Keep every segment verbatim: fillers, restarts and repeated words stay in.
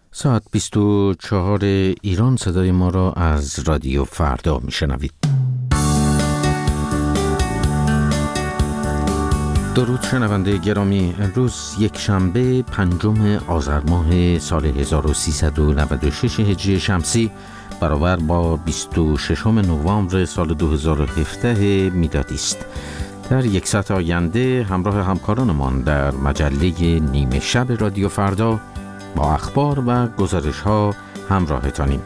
ساعت بیست و چهار ایران صدای ما را از رادیو فردا میشنوید. درود شنونده گرامی، امروز یک شنبه پنجم آذر ماه سال هزار و سیصد و نود و شش هجری شمسی برابر با بیست و ششم نوامبر سال دو هزار و هفده میلادی است. در یک ساعت آینده همراه همکارانمان در مجله نیمه شب رادیو فردا با اخبار و گزارش ها همراهتانیم.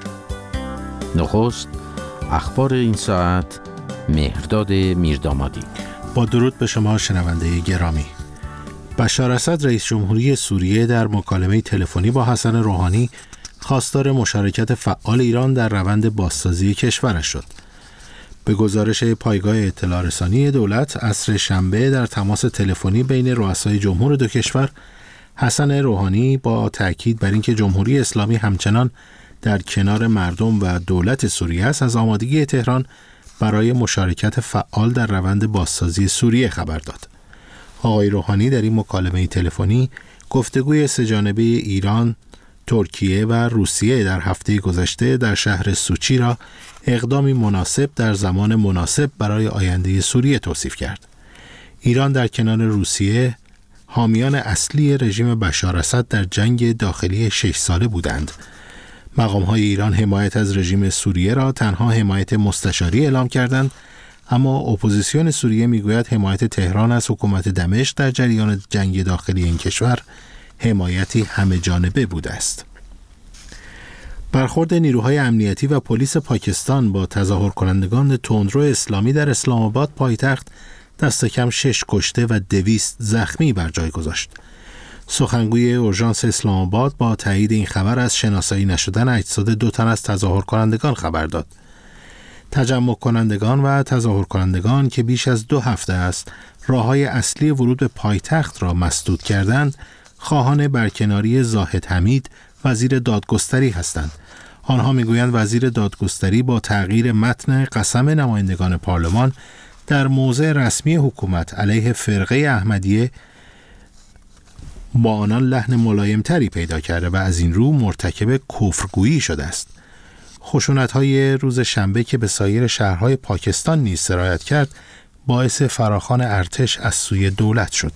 نخست اخبار این ساعت، مهرداد میردامادی. با درود به شما شنونده گرامی. بشار اسد رئیس جمهوری سوریه در مکالمه تلفنی با حسن روحانی خواستار مشارکت فعال ایران در روند بازسازی کشورش شد. به گزارش پایگاه اطلاع رسانی دولت، عصر شنبه در تماس تلفنی بین رؤسای جمهور دو کشور، حسن روحانی با تأکید بر اینکه جمهوری اسلامی همچنان در کنار مردم و دولت سوریه است، از آمادگی تهران برای مشارکت فعال در روند بازسازی سوریه خبر داد. آقای روحانی در این مکالمه تلفنی گفتگوی سه‌جانبه ایران، ترکیه و روسیه در هفته گذشته در شهر سوچی را اقدامی مناسب در زمان مناسب برای آینده سوریه توصیف کرد. ایران در کنار روسیه حامیان اصلی رژیم بشار اسد در جنگ داخلی شش ساله بودند. مقام‌های ایران حمایت از رژیم سوریه را تنها حمایت مستشاری اعلام کردند، اما اپوزیسیون سوریه میگوید حمایت تهران از حکومت دمشق در جریان جنگ داخلی این کشور حمایتی همه جانبه بوده است. برخورد نیروهای امنیتی و پلیس پاکستان با تظاهر کنندگان تندرو اسلامی در اسلام آباد پایتخت دست کم شش کشته و دویست زخمی بر جای گذاشت. سخنگوی اورژانس اسلام آباد با تایید این خبر از شناسایی نشدن اجساد دو تن از تظاهر کنندگان خبر داد. تجمع کنندگان و تظاهر کنندگان که بیش از دو هفته است راه‌های اصلی ورود به پایتخت را مسدود کردند، خواهان برکناری زاهد حمید وزیر دادگستری هستند. آنها میگویند وزیر دادگستری با تغییر متن قسم نمایندگان پارلمان در موضع رسمی حکومت علیه فرقه احمدیه با آنان لحن ملایمتری پیدا کرده و از این رو مرتکب کفرگویی شده است. خشونت‌های روز شنبه که به سایر شهرهای پاکستان نیز سرایت کرد، باعث فراخوان ارتش از سوی دولت شد.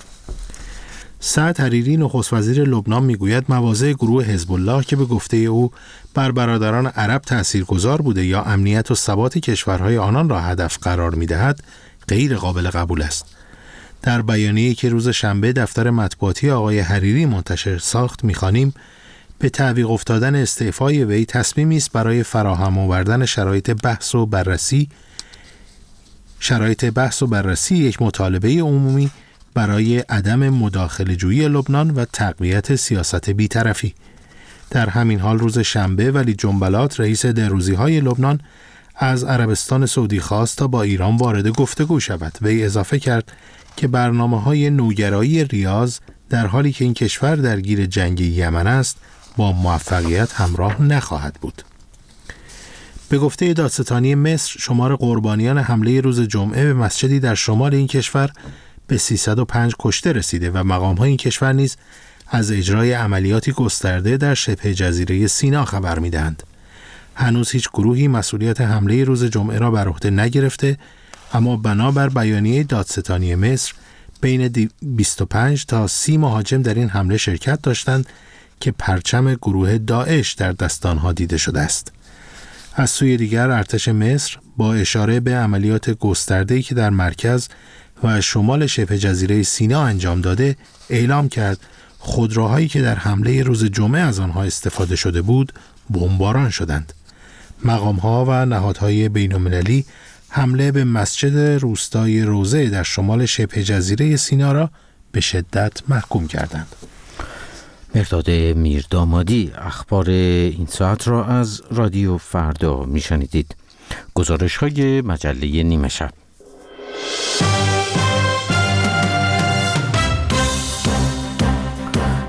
سعد حریری نخست وزیر لبنان میگوید مواضع گروه حزب الله که به گفته او بر برادران عرب تاثیرگذار بوده یا امنیت و ثبات کشورهای آنان را هدف قرار می‌دهد غیر قابل قبول است. در بیانیه‌ای که روز شنبه دفتر مطبوعاتی آقای حریری منتشر ساخت می‌خوانیم به تعویق افتادن استعفای وی تصمیمی است برای فراهم آوردن شرایط بحث و بررسی شرایط بحث و بررسی یک مطالبه عمومی برای عدم مداخله‌جویی لبنان و تقویت سیاست بی‌طرفی. در همین حال روز شنبه ولی جنبلات رئیس دهروزی‌های لبنان از عربستان سعودی خواست تا با ایران وارد گفتگو شود. وی اضافه کرد که برنامه‌های نوگرایی ریاض در حالی که این کشور درگیر جنگ یمن است با موفقیت همراه نخواهد بود. به گفته دادستانی مصر، شمار قربانیان حمله روز جمعه به مسجدی در شمال این کشور به سیصد و پنج کشته رسیده و مقام‌های این کشور نیز از اجرای عملیاتی گسترده در شبه جزیره سینا خبر می‌دهند. هنوز هیچ گروهی مسئولیت حمله روز جمعه را بر عهده نگرفته، اما بنابر بیانیه دادستانی مصر بین بیست و پنج تا سی مهاجم در این حمله شرکت داشتند که پرچم گروه داعش در دستانها دیده شده است. از سوی دیگر ارتش مصر با اشاره به عملیات گسترده‌ای که در مرکز و شمال شبه جزیره سینا انجام داده اعلام کرد خودروهایی که در حمله روز جمعه از آنها استفاده شده بود بمباران شدند. مقام‌ها و نهادهای بین‌المللی حمله به مسجد روستای روزه در شمال شبه جزیره سینا را به شدت محکوم کردند. مهرداد میردامادی اخبار این ساعت را از رادیو فردا میشنیدید. گزارش های مجله نیمه شب.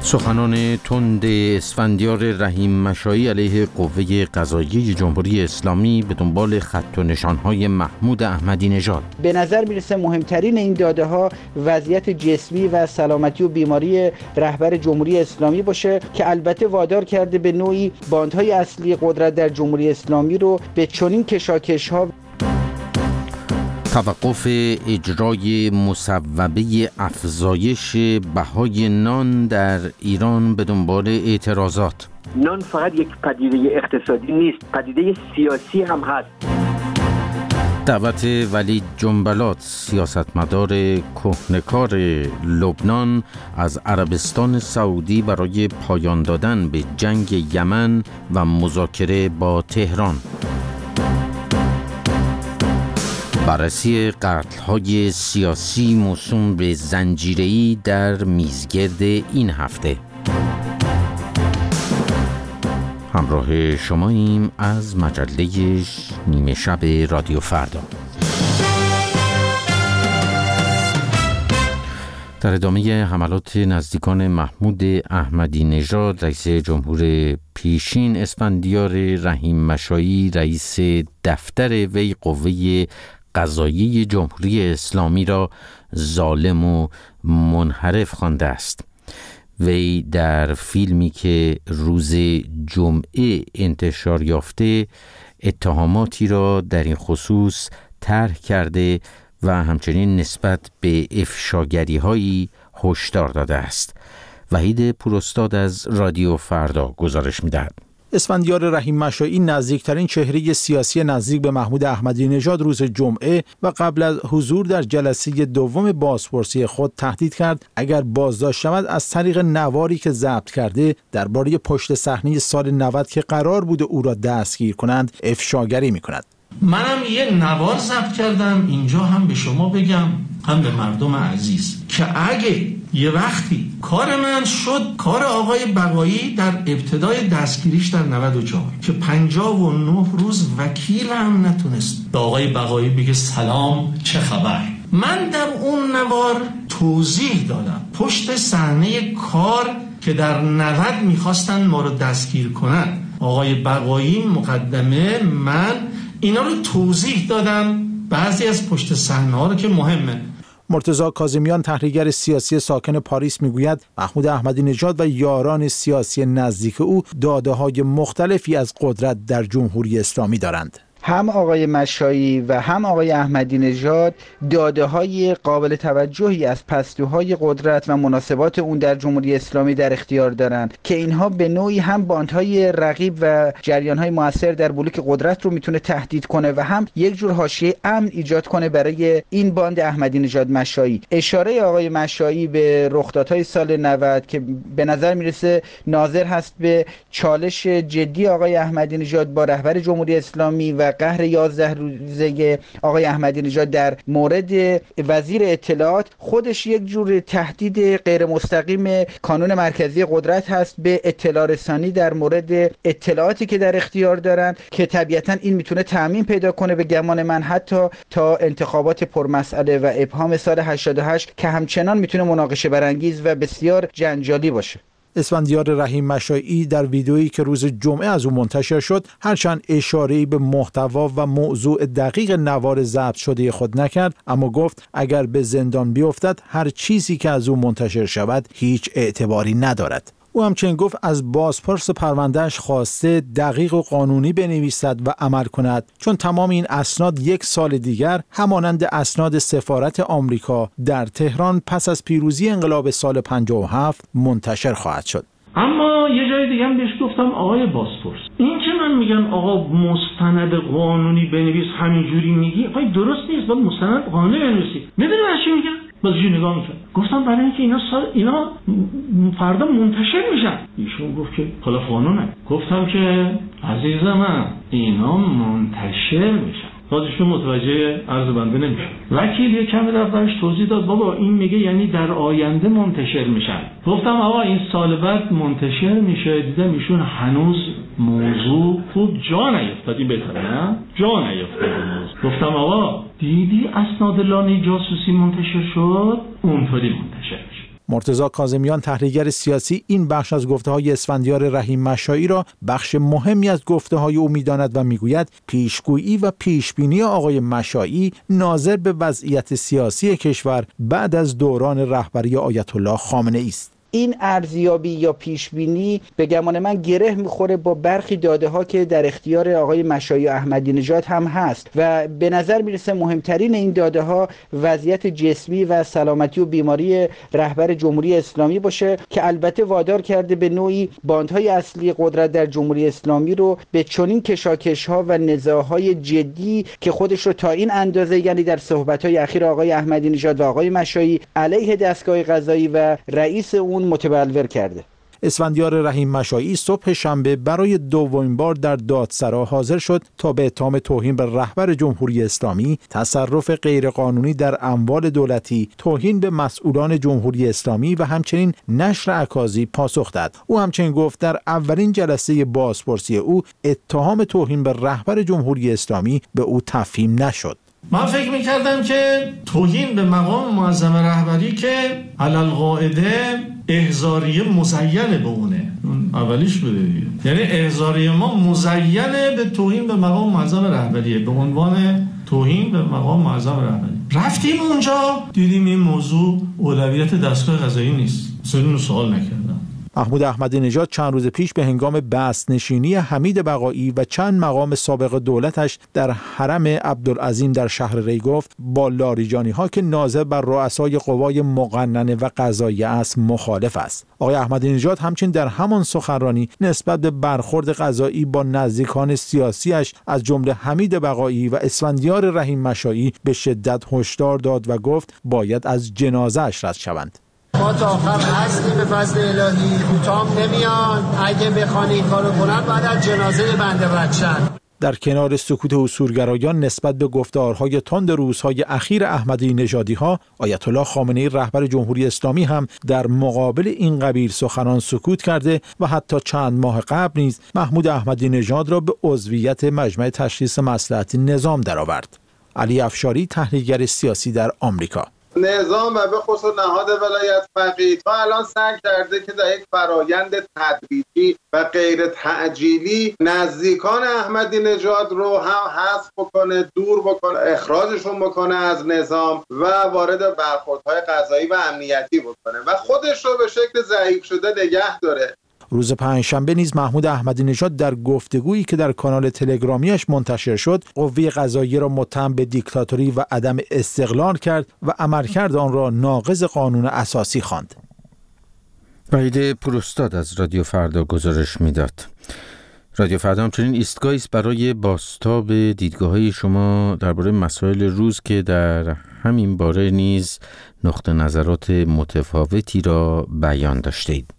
سخنان تند اسفندیار رحیم مشایی علیه قوه قضاییه جمهوری اسلامی به دنبال خط و نشانهای محمود احمدی نژاد. به نظر میرسه مهمترین این داده ها وضعیت جسمی و سلامتی و بیماری رهبر جمهوری اسلامی باشه که البته وادار کرده به نوعی باندهای اصلی قدرت در جمهوری اسلامی رو به چنین کشاکش ها. توقف اجرای مصوبه افزایش بهای نان در ایران به دنبال اعتراضات. نان فقط یک پدیده اقتصادی نیست، پدیده سیاسی هم هست. دعوت ولید جنبلات سیاستمدار کهنکار لبنان از عربستان سعودی برای پایان دادن به جنگ یمن و مذاکره با تهران. بررسی قتل‌های سیاسی موسوم به زنجیره‌ای در میزگرد این هفته. همراه شماییم از مجله نیمه شب رادیو فردا. در ادامه حملات نزدیکان محمود احمدی نژاد رئیس جمهور پیشین، اسفندیار رحیم مشایی رئیس دفتر وی قوه قضاییه جمهوری اسلامی را ظالم و منحرف خوانده است. وی در فیلمی که روز جمعه انتشار یافته اتهاماتی را در این خصوص طرح کرده و همچنین نسبت به افشاگری‌هایی هشدار داده است. وحید پوراستاد از رادیو فردا گزارش می‌دهد. اسفندیار رحیم مشایی نزدیکترین چهره سیاسی نزدیک به محمود احمدی نژاد روز جمعه و قبل از حضور در جلسه دوم بازپرسی خود تهدید کرد اگر بازداشت شود از طریق نواری که ضبط کرده درباره پشت صحنه سال نود که قرار بود او را دستگیر کنند افشاگری می‌کند. منم یه نوار ضبط کردم اینجا هم به شما بگم هم به مردم عزیز که اگه یه وقتی کار من شد کار آقای بقایی در ابتدای دستگیریش در نود و چهار که پنجاه و نه روز وکیلم نتونست به آقای بقایی بگه سلام چه خبر. من در اون نوار توضیح دادم پشت صحنه کار که در نود میخواستن ما رو دستگیر کنن آقای بقایی مقدمه من اینا رو توضیح دادم، بعضی از پشت صحنه ها رو که مهمه. مرتضی کاظمیان تحلیلگر سیاسی ساکن پاریس میگوید محمود احمدی نژاد و یاران سیاسی نزدیک او داده‌های مختلفی از قدرت در جمهوری اسلامی دارند. هم آقای مشایی و هم آقای احمدی نژاد داده های قابل توجهی از پستوهای قدرت و مناسبات اون در جمهوری اسلامی در اختیار دارند که اینها به نوعی هم باندهای رقیب و جریانهای موثر در بلوک قدرت رو میتونه تهدید کنه و هم یک جور حاشیه امن ایجاد کنه برای این باند احمدی نژاد مشایی. اشاره آقای مشایی به رخدادهای سال نود که به نظر میرسه ناظر هست به چالش جدی آقای احمدی نژاد با رهبر جمهوری اسلامی و قهر یازده روزه آقای احمدی نژاد در مورد وزیر اطلاعات خودش یک جور تهدید غیر مستقیم کانون مرکزی قدرت هست به اطلاع رسانی در مورد اطلاعاتی که در اختیار دارن که طبیعتا این میتونه تعمیم پیدا کنه به گمان من حتی تا انتخابات پرمسئله و ابهام سال هشتاد و هشت که همچنان میتونه مناقشه برانگیز و بسیار جنجالی باشه. اسفندیار رحیم مشایی در ویدئویی که روز جمعه از او منتشر شد هرچند اشاره‌ای به محتوا و موضوع دقیق نوار ضبط شده خود نکرد، اما گفت اگر به زندان بیفتد هر چیزی که از او منتشر شود هیچ اعتباری ندارد. او همچنین گفت از بازپرس پروندهش خواسته دقیق و قانونی بنویسد و عمل کند چون تمام این اسناد یک سال دیگر همانند اسناد سفارت آمریکا در تهران پس از پیروزی انقلاب سال پنجاه و هفت منتشر خواهد شد. اما یه جای دیگه هم بهش گفتم آقای بازپرس این که من میگم آقا مستند قانونی بنویس همینجوری میگی آقای درست نیست، باید مستند قانونی بنویسی. میدونی من چی میگم؟ بازجو نگاه میکرد گفتم برای اینکه اینا سال اینا فردا منتشر میشن. ایشون گفت که خلاف قانونه. گفتم که عزیز من اینا منتشر میشن. بازشون متوجه عرض بنده نمیشه. وکیل یه کمی رفتش توضیح داد بابا این میگه یعنی در آینده منتشر میشن. گفتم آقا این سال بعد منتشر میشه. دیدم ایشون هنوز موضوع خوب جا نیفتادی بهتره نه؟ جا نیفتادی موضوع. گفتم آقا دیدی اسناد لانه جاسوسی منتشر شد؟ اونطوری منتشر میشه. مرتضی کاظمیان تحلیلگر سیاسی این بخش از گفته‌های اسفندیار رحیم مشایی را بخش مهمی از گفته‌های او می‌داند و می‌گوید پیشگویی و پیشبینی آقای مشایی ناظر به وضعیت سیاسی کشور بعد از دوران رهبری آیت الله خامنه‌ای است. این ارزیابی یا پیشبینی به گمان من گره میخوره با برخی داده ها که در اختیار آقای مشایی و احمدی نژاد هم هست و به نظر میرسه مهمترین این داده ها وضعیت جسمی و سلامتی و بیماری رهبر جمهوری اسلامی باشه که البته وادار کرده به نوعی باندهای اصلی قدرت در جمهوری اسلامی رو به چنین کشاکش ها و نزاعهای جدی که خودش رو تا این اندازه، یعنی در صحبت های اخیر آقای احمدی نژاد و آقای مشایی علیه دستگاه قضایی و رئیس اون متبلور کرده. اسفندیار رحیم مشایی صبح شنبه برای دومین بار در دادسرا حاضر شد تا به اتهام توهین به رهبر جمهوری اسلامی، تصرف غیرقانونی در اموال دولتی، توهین به مسئولان جمهوری اسلامی و همچنین نشر اکاذیب پاسخ داد. او همچنین گفت در اولین جلسه بازپرسی او اتهام توهین به رهبر جمهوری اسلامی به او تفهیم نشد. من فکر میکردم که توهین به مقام معظم رهبری که علالقاعده احضاریه مزینه به اونه، اون اولیش بوده دیگه، یعنی احضاریه ما مزینه به توهین به مقام معظم رهبریه به عنوان توهین به مقام معظم رهبری. رفتیم اونجا دیدیم این موضوع اولویت دستگاه قضایی نیست، اصلا سوال نکردم. محمود احمدی نژاد چند روز پیش به هنگام بازنشینی حمید بقایی و چند مقام سابق دولتش در حرم عبدالعظیم در شهر ری گفت با لاریجانی ها که ناظر بر رؤسای قوای مقننه و قضاییه است مخالف است. آقای احمدی نژاد همچنین در همان سخنرانی نسبت به برخورد قضایی با نزدیکان سیاسیش از جمله حمید بقایی و اسفندیار رحیم مشایی به شدت هشدار داد و گفت باید از جنازه اش رد شوند. ما تا آخر هستیم به فضل الهی، کوتاه نمیان، اگه بخوان این کارو کنن باید از جنازه بنده رد شن. در کنار سکوت اصولگرایان نسبت به گفتارهای تند روزهای اخیر احمدی نژادی ها، آیت الله خامنه‌ای رهبر جمهوری اسلامی هم در مقابل این قبیل سخنان سکوت کرده و حتی چند ماه قبل نیز محمود احمدی نژاد را به عضویت مجمع تشخیص مصلحت نظام درآورد. علی افشاری تحلیلگر سیاسی در آمریکا: نظام و به خصوص نهاد ولایت فقیه تا الان سعی کرده که در یک فرایند تدریجی و غیر تعجیلی نزدیکان احمدی نژاد رو هم حذف بکنه، دور بکنه، اخراجشون بکنه از نظام و وارد برخوردهای قضایی و امنیتی بکنه و خودش رو به شکل ضعیف شده نگه داره. روز پنجشنبه نیز محمود احمدی نژاد در گفتگویی که در کانال تلگرامیش منتشر شد، قوه قضاییه را متهم به دیکتاتوری و عدم استقلال کرد و عملکرد آن را ناقض قانون اساسی خواند. وحید پوراستاد از رادیو فردا گزارش میداد. رادیو فردا همچنین ایستگاهی است برای بازتاب دیدگاه‌های شما درباره مسائل روز که در همین باره نیز نقطه نظرات متفاوتی را بیان داشتید.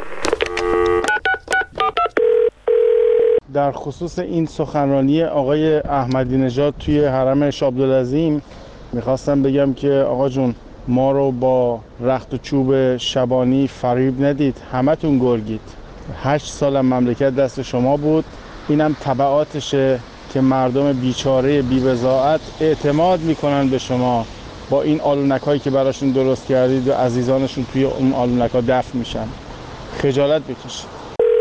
در خصوص این سخنرانی آقای احمدی نژاد توی حرم شاه عبدالعظیم میخواستم بگم که آقا جون، ما رو با رخت و چوب شبانی فریب ندید، همتون گرگید. هشت سال مملکت دست شما بود، اینم تبعاتشه که مردم بیچاره بی‌بضاعت اعتماد میکنن به شما، با این آلونکایی که براشون درست کردید و عزیزانشون توی اون آلونکا دفن میشن. خجالت بکشید.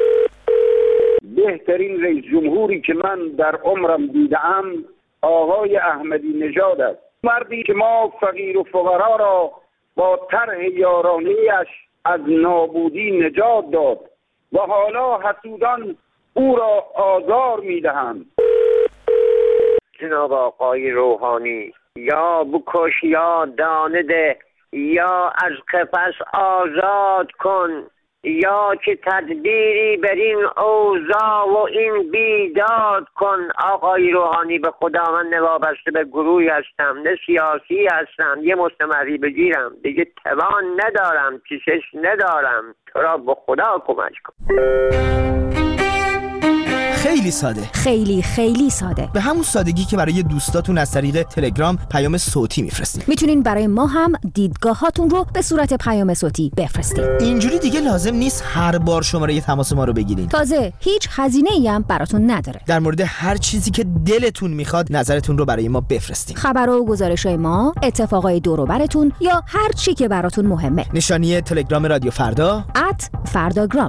بهترین رئیس جمهوری که من در عمرم دیدم آقای احمدی نژاد است. مردی که ما فقیر و فقرا را با طرح یارانه‌اش از نابودی نجات داد و حالا حسودان او را آزار می‌دهند. جناب آقای روحانی، یا بکش یا دانه ده، یا از قفس آزاد کن، یا که تدبیری بر این اوضاع و این بیداد کن. آقای روحانی، به خدا من نوابسته به گروهی هستم، نه سیاسی هستم، یه مستمری بگیرم دیگه توان ندارم، کشش ندارم، تو را به خدا کمک کن. خیلی ساده، خیلی خیلی ساده، به همون سادگی که برای دوستاتون از طریق تلگرام پیام صوتی میفرستید. میتونین برای ما هم دیدگاهاتون رو به صورت پیام صوتی بفرستید. اینجوری دیگه لازم نیست هر بار شماره تماس ما رو بگیرین. تازه هیچ هزینه‌ای هم براتون نداره. در مورد هر چیزی که دلتون میخواد نظرتون رو برای ما بفرستین. خبر و گزارش‌های ما، اتفاقای دور و براتون یا هر چی که براتون مهمه. نشانی تلگرام رادیو فردا ات فرداگرام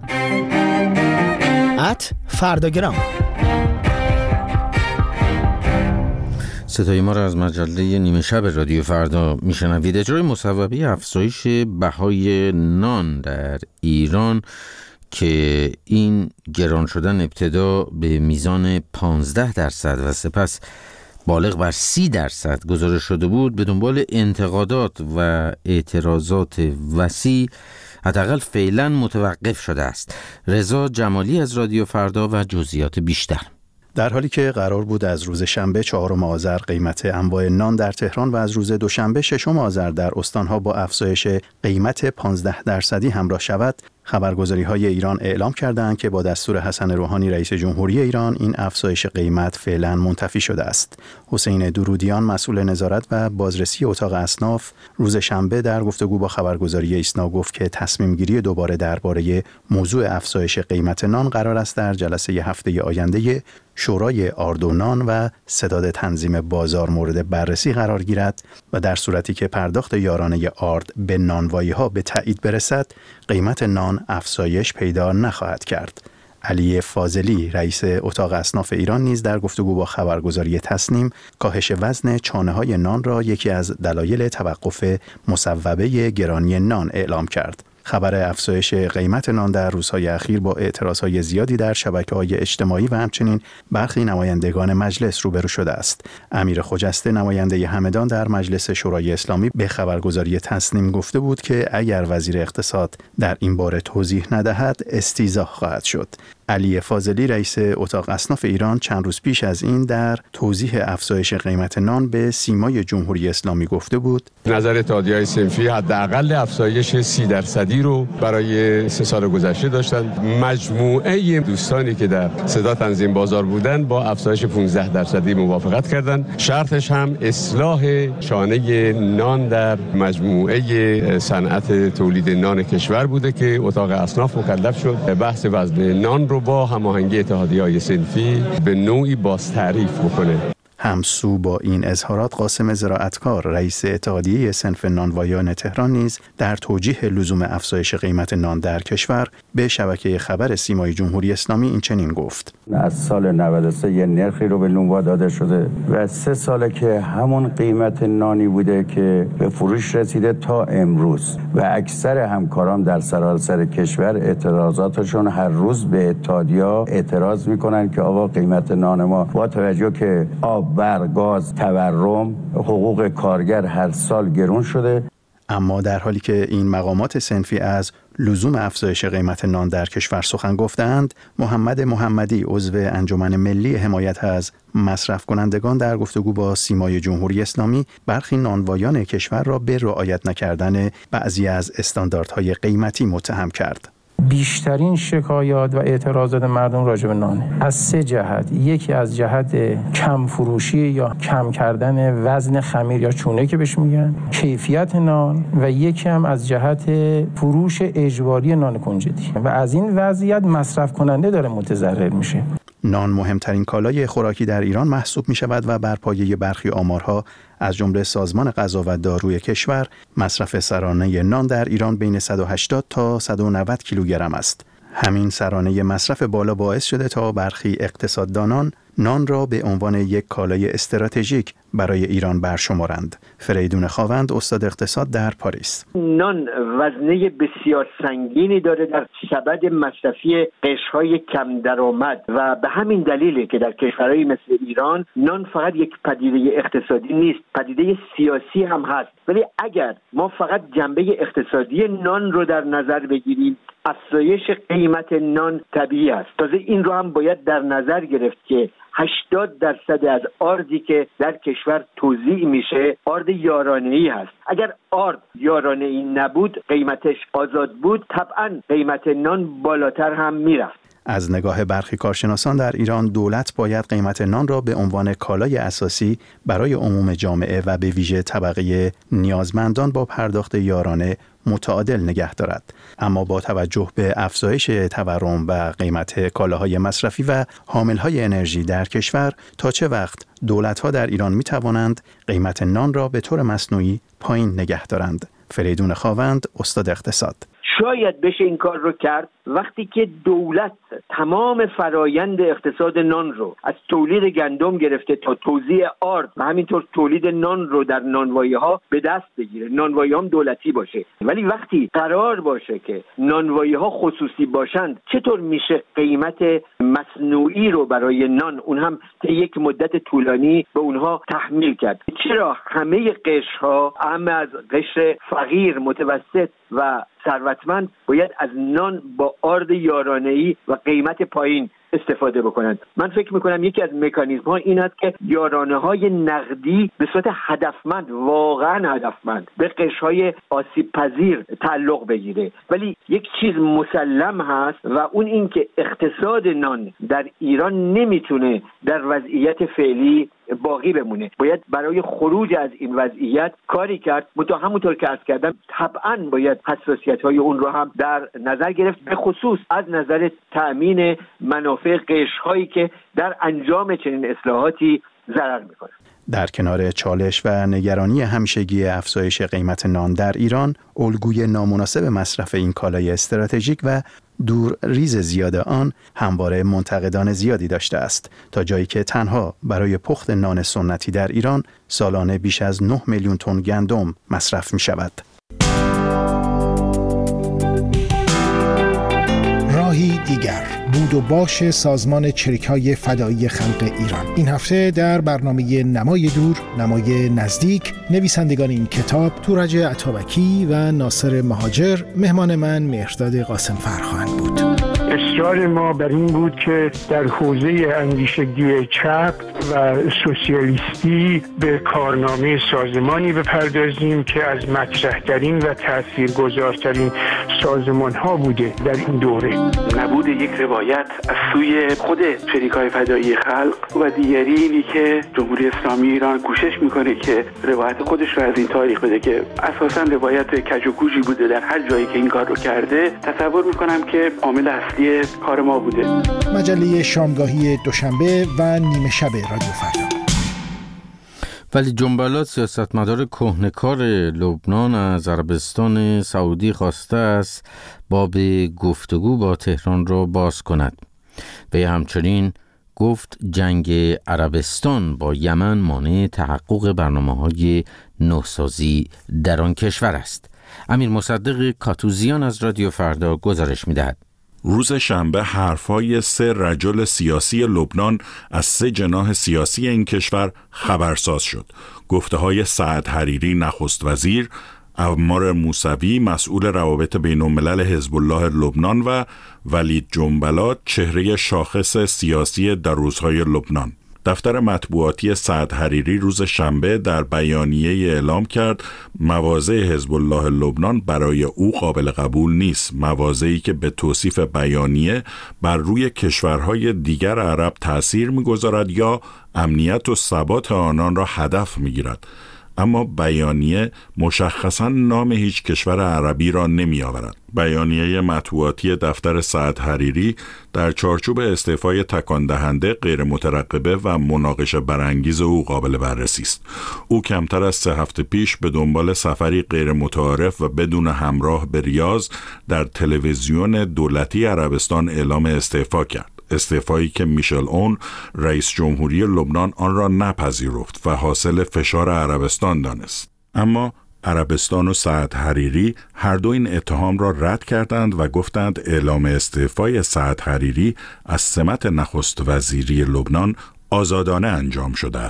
ات فرداگرام. صدای ما را از مجله نیمه شب رادیو فردا میشنوید. اجرای مصوبه افزایش بهای نان در ایران که این گران شدن ابتدا به میزان پانزده درصد و سپس بالغ بر سی درصد گزارش شده بود، به دنبال انتقادات و اعتراضات وسیع حداقل فعلا متوقف شده است. رضا جمالی از رادیو فردا و جزئیات بیشتر. در حالی که قرار بود از روز شنبه چهارم آذر قیمت انواع نان در تهران و از روز دوشنبه ششم آذر در استانها با افزایش قیمت پانزده درصدی همراه شود، خبرگزاری‌های ایران اعلام کردند که با دستور حسن روحانی رئیس جمهوری ایران این افزایش قیمت فعلا منتفی شده است. حسین درودیان مسئول نظارت و بازرسی اتاق اصناف روز شنبه در گفتگو با خبرگزاری ایسنا گفت که تصمیم گیری دوباره درباره موضوع افزایش قیمت نان قرار است در جلسه هفته آینده شورای آرد و نان و سداد تنظیم بازار مورد بررسی قرار گیرد و در صورتی که پرداخت یارانه آرد به نانوایی‌ها به تایید برسد، قیمت نان افزایش پیدا نخواهد کرد. علی فاضلی رئیس اتاق اصناف ایران نیز در گفتگو با خبرگزاری تصنیم کاهش وزن چانه‌های نان را یکی از دلایل توقف مصوبه گرانی نان اعلام کرد. خبر افزایش قیمت نان در روزهای اخیر با اعتراضهای زیادی در شبکه‌های اجتماعی و همچنین برخی نمایندگان مجلس روبرو شده است. امیر خجسته نماینده همدان در مجلس شورای اسلامی به خبرگزاری تصنیم گفته بود که اگر وزیر اقتصاد در این باره توضیح ندهد استیضاح خواهد شد. علی فاضلی رئیس اتاق اصناف ایران چند روز پیش از این در توضیح افزایش قیمت نان به سیمای جمهوری اسلامی گفته بود نظر اتحادیه‌های صنفی حداقل افزایش سی درصدی رو برای سه سال گذشته داشتند. مجموعه دوستانی که در سداد تنظیم بازار بودن با افزایش پانزده درصدی موافقت کردند. شرطش هم اصلاح شانه نان در مجموعه صنعت تولید نان کشور بوده که اتاق اصناف مکلف شد بحث وزن نان رو با هماهنگی اتحادیه‌های صنفی به نوعی باز تعریف بکنه. همسو با این اظهارات قاسم زراعتکار رئیس اتحادیه صنف نانوایان تهران نیز در توجیه لزوم افزایش قیمت نان در کشور به شبکه خبر سیمای جمهوری اسلامی این چنین گفت: از سال نود و سه یه نرخی رو به نونوا داده شده و سه ساله که همون قیمت نانی بوده که به فروش رسیده تا امروز و اکثر همکاران در سراسر کشور اعتراضاتشون هر روز به اتحادیه اعتراض میکنن که آقا قیمت نان ما با توجه که آب، برق، گاز، تورم، حقوق کارگر هر سال گرون شده. اما در حالی که این مقامات صنفی از لزوم افزایش قیمت نان در کشور سخن گفتند، محمد محمدی عضو انجمن ملی حمایت از مصرف کنندگان در گفتگو با سیمای جمهوری اسلامی برخی نانوایان کشور را به رعایت نکردن بعضی از استانداردهای قیمتی متهم کرد. بیشترین شکایات و اعتراضات مردم راجع به نانه از سه جهت. یکی از جهت کم فروشی یا کم کردن وزن خمیر یا چونه که بهش میگن، کیفیت نان، و یکی هم از جهت فروش اجباری نان کنجدی و از این وضعیت مصرف کننده داره متضرر میشه. نان مهمترین کالای خوراکی در ایران محسوب می شود و بر پایه برخی آمارها از جمله سازمان غذا و داروی کشور مصرف سرانه نان در ایران بین صد و هشتاد تا صد و نود کیلوگرم است. همین سرانه مصرف بالا باعث شده تا برخی اقتصاددانان نان را به عنوان یک کالای استراتژیک برای ایران برشمارند. فریدون خاوند استاد اقتصاد در پاریس: نان وزنه بسیار سنگینی داره در سبد مصرفی قشرهای کم درآمد و به همین دلیله که در کشورهای مثل ایران نان فقط یک پدیده اقتصادی نیست، پدیده سیاسی هم هست. ولی اگر ما فقط جنبه اقتصادی نان رو در نظر بگیریم، افزایش قیمت نان طبیعی است. تازه این رو هم باید در نظر گرفت که هشتاد درصد از آردی که در کشور توزیع میشه آرد یارانه‌ای هست. اگر آرد یارانه‌ای نبود، قیمتش آزاد بود، طبعا قیمت نان بالاتر هم میرفت. از نگاه برخی کارشناسان در ایران دولت باید قیمت نان را به عنوان کالای اساسی برای عموم جامعه و به ویژه طبقه نیازمندان با پرداخت یارانه متعادل نگه دارد. اما با توجه به افزایش تورم و قیمت کالاهای مصرفی و حاملهای انرژی در کشور، تا چه وقت دولت‌ها در ایران می‌توانند قیمت نان را به طور مصنوعی پایین نگه دارند؟ فریدون خاوند، استاد اقتصاد: شاید بشه این کار رو کرد وقتی که دولت تمام فرایند اقتصاد نان رو از تولید گندم گرفته تا توزیع آرد و همینطور تولید نان رو در نانوایی‌ها به دست بگیره. نانوایی هم دولتی باشه، ولی وقتی قرار باشه که نانوایی‌ها خصوصی باشند، چطور میشه قیمت مصنوعی رو برای نان، اون هم تا یک مدت طولانی، به اونها تحمیل کرد؟ چرا همه قشرها، اما از قشر فقیر، متوسط و ثروتمند، باید از نان با آرد یارانه‌ای و قیمت پایین استفاده بکنند؟ من فکر میکنم یکی از مکانیزم ها این است که یارانه های نقدی به صورت هدفمند، واقعا هدفمند، به قشرهای آسیب پذیر تعلق بگیره. ولی یک چیز مسلم هست و اون این که اقتصاد نان در ایران نمیتونه در وضعیت فعلی باقی بمونه. باید برای خروج از این وضعیت کاری کرد. متا همونطور که عرض کردم، طبعا باید حساسیت های اون رو هم در نظر گرفت، به خصوص از نظر تأمین منافع قشرهایی که در انجام چنین اصلاحاتی ضرر میکنه. در کنار چالش و نگرانی همیشگی افزایش قیمت نان در ایران، الگوی نامناسب مصرف این کالای استراتژیک و دور ریز زیاد آن همواره منتقدان زیادی داشته است، تا جایی که تنها برای پخت نان سنتی در ایران سالانه بیش از نه میلیون تن گندم مصرف می شود. راهی دیگر، بود و باش سازمان چریک‌های فدایی خلق ایران. این هفته در برنامه نمای دور، نمای نزدیک، نویسندگان این کتاب تورج عطابکی و ناصر مهاجر مهمان من مهرداد قاسم فر خواهند بود. اصرار ما بر این بود که در حوزه اندیشگی چپ و سوسیالیستی به کارنامه سازمانی بپردازیم که از مطرح‌ترین و تاثیرگذارترین سازمان‌ها بوده در این دوره. نبود یک روایت از سوی خود چریک‌های فدایی خلق و دیگری اینی که جمهوری اسلامی ایران کوشش میکنه که روایت خودش رو از این تاریخ بده که اساساً روایت کج و کوچی بوده در هر جایی که این کار رو کرده. تصور میکنم که عامل اصلی کار ما بوده. مجله شامگاهی دوشنبه و نیمه شب رادیو فردا. ولی جنبلات سیاستمدار کهنه‌کار لبنان از عربستان سعودی خواسته است باب گفتگو با تهران را باز کند. و همچنین گفت جنگ عربستان با یمن مانع تحقق برنامه‌های نوسازی در آن کشور است. امیر مصدق کاتوزیان از رادیو فردا گزارش می‌دهد. روز شنبه حرفای سه رجل سیاسی لبنان از سه جناح سیاسی این کشور خبرساز شد. گفته های سعد حریری نخست وزیر، عمار موسوی مسئول روابط بین الملل حزب الله لبنان و ولید جنبلات چهره شاخص سیاسی در روزهای لبنان. دفتر مطبوعاتی سعد حریری روز شنبه در بیانیه اعلام کرد مواضع حزب الله لبنان برای او قابل قبول نیست، مواضعی که به توصیف بیانیه بر روی کشورهای دیگر عرب تأثیر می‌گذارد یا امنیت و ثبات آنان را هدف می‌گیرد. اما بیانیه مشخصاً نام هیچ کشور عربی را نمی آورد. بیانیه مطبوعاتی دفتر سعد حریری در چارچوب استعفای تکان دهنده غیر مترقبه و مناقشه برانگیز او قابل بررسی است. او کمتر از سه هفته پیش به دنبال سفری غیر متعارف و بدون همراه به ریاض در تلویزیون دولتی عربستان اعلام استعفا کرد. استعفایی که میشل اون رئیس جمهوری لبنان آن را نپذیرفت و حاصل فشار عربستان دانست. اما عربستان و سعد حریری هر دو این اتهام را رد کردند و گفتند اعلام استعفای سعد حریری از سمت نخست وزیری لبنان آزادانه انجام شده است.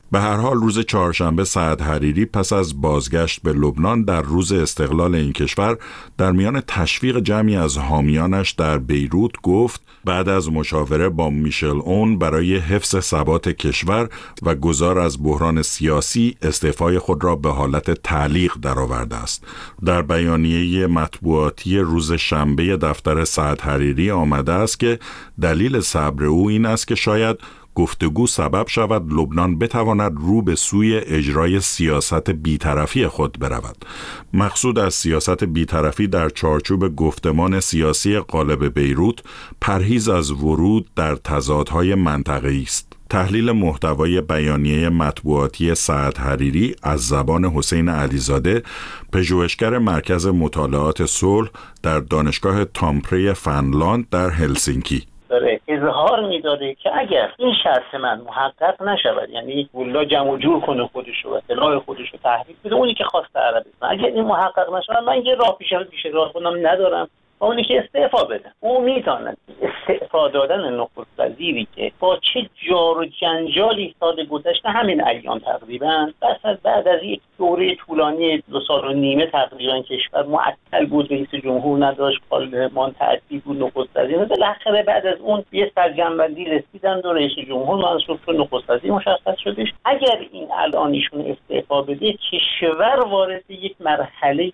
به هر حال روز چهارشنبه سعد حریری پس از بازگشت به لبنان در روز استقلال این کشور در میان تشویق جمعی از حامیانش در بیروت گفت بعد از مشاوره با میشل اون برای حفظ ثبات کشور و گذار از بحران سیاسی استعفای خود را به حالت تعلیق درآورده است. در بیانیه مطبوعاتی روز شنبه دفتر سعد حریری آمده است که دلیل صبر او این است که شاید گفتگو سبب شود لبنان بتواند رو به سوی اجرای سیاست بیطرفی خود برود. مقصود از سیاست بیطرفی در چارچوب گفتمان سیاسی قالب بیروت پرهیز از ورود در تضادهای منطقه‌ای است. تحلیل محتوای بیانیه مطبوعاتی سعد حریری از زبان حسین علیزاده، پژوهشگر مرکز مطالعات صلح در دانشگاه تامپره فنلاند در هلسینکی. داره اظهار می‌داره که اگر این شرط من محقق نشود، یعنی والله جمع جور کنه خودش رو و سلاح خودش رو تحریک بده، اونی که خواست عربستان، اگر این محقق نشود من یه راه پیش پیش راه خودم ندارم و اونی که استعفا بده. او می‌داند استعفا دادن نخست وزیری که با چه جار و جنجالی سال گذشته همین ایام تقریبا بس بعد از یک دوره طولانی دو سال و نیمه تقریبا کشور معطل بود، رئیس جمهور نداشت، پارلمان تعطیل بود، نخست وزیر بالاخره بعد از اون یه سرجمع‌بندی رسیدن و رئیس جمهور منصوب شد، نخست وزیر مشخص شدش. اگر این الان ایشون استعفا بده کشور وارد یک مرحله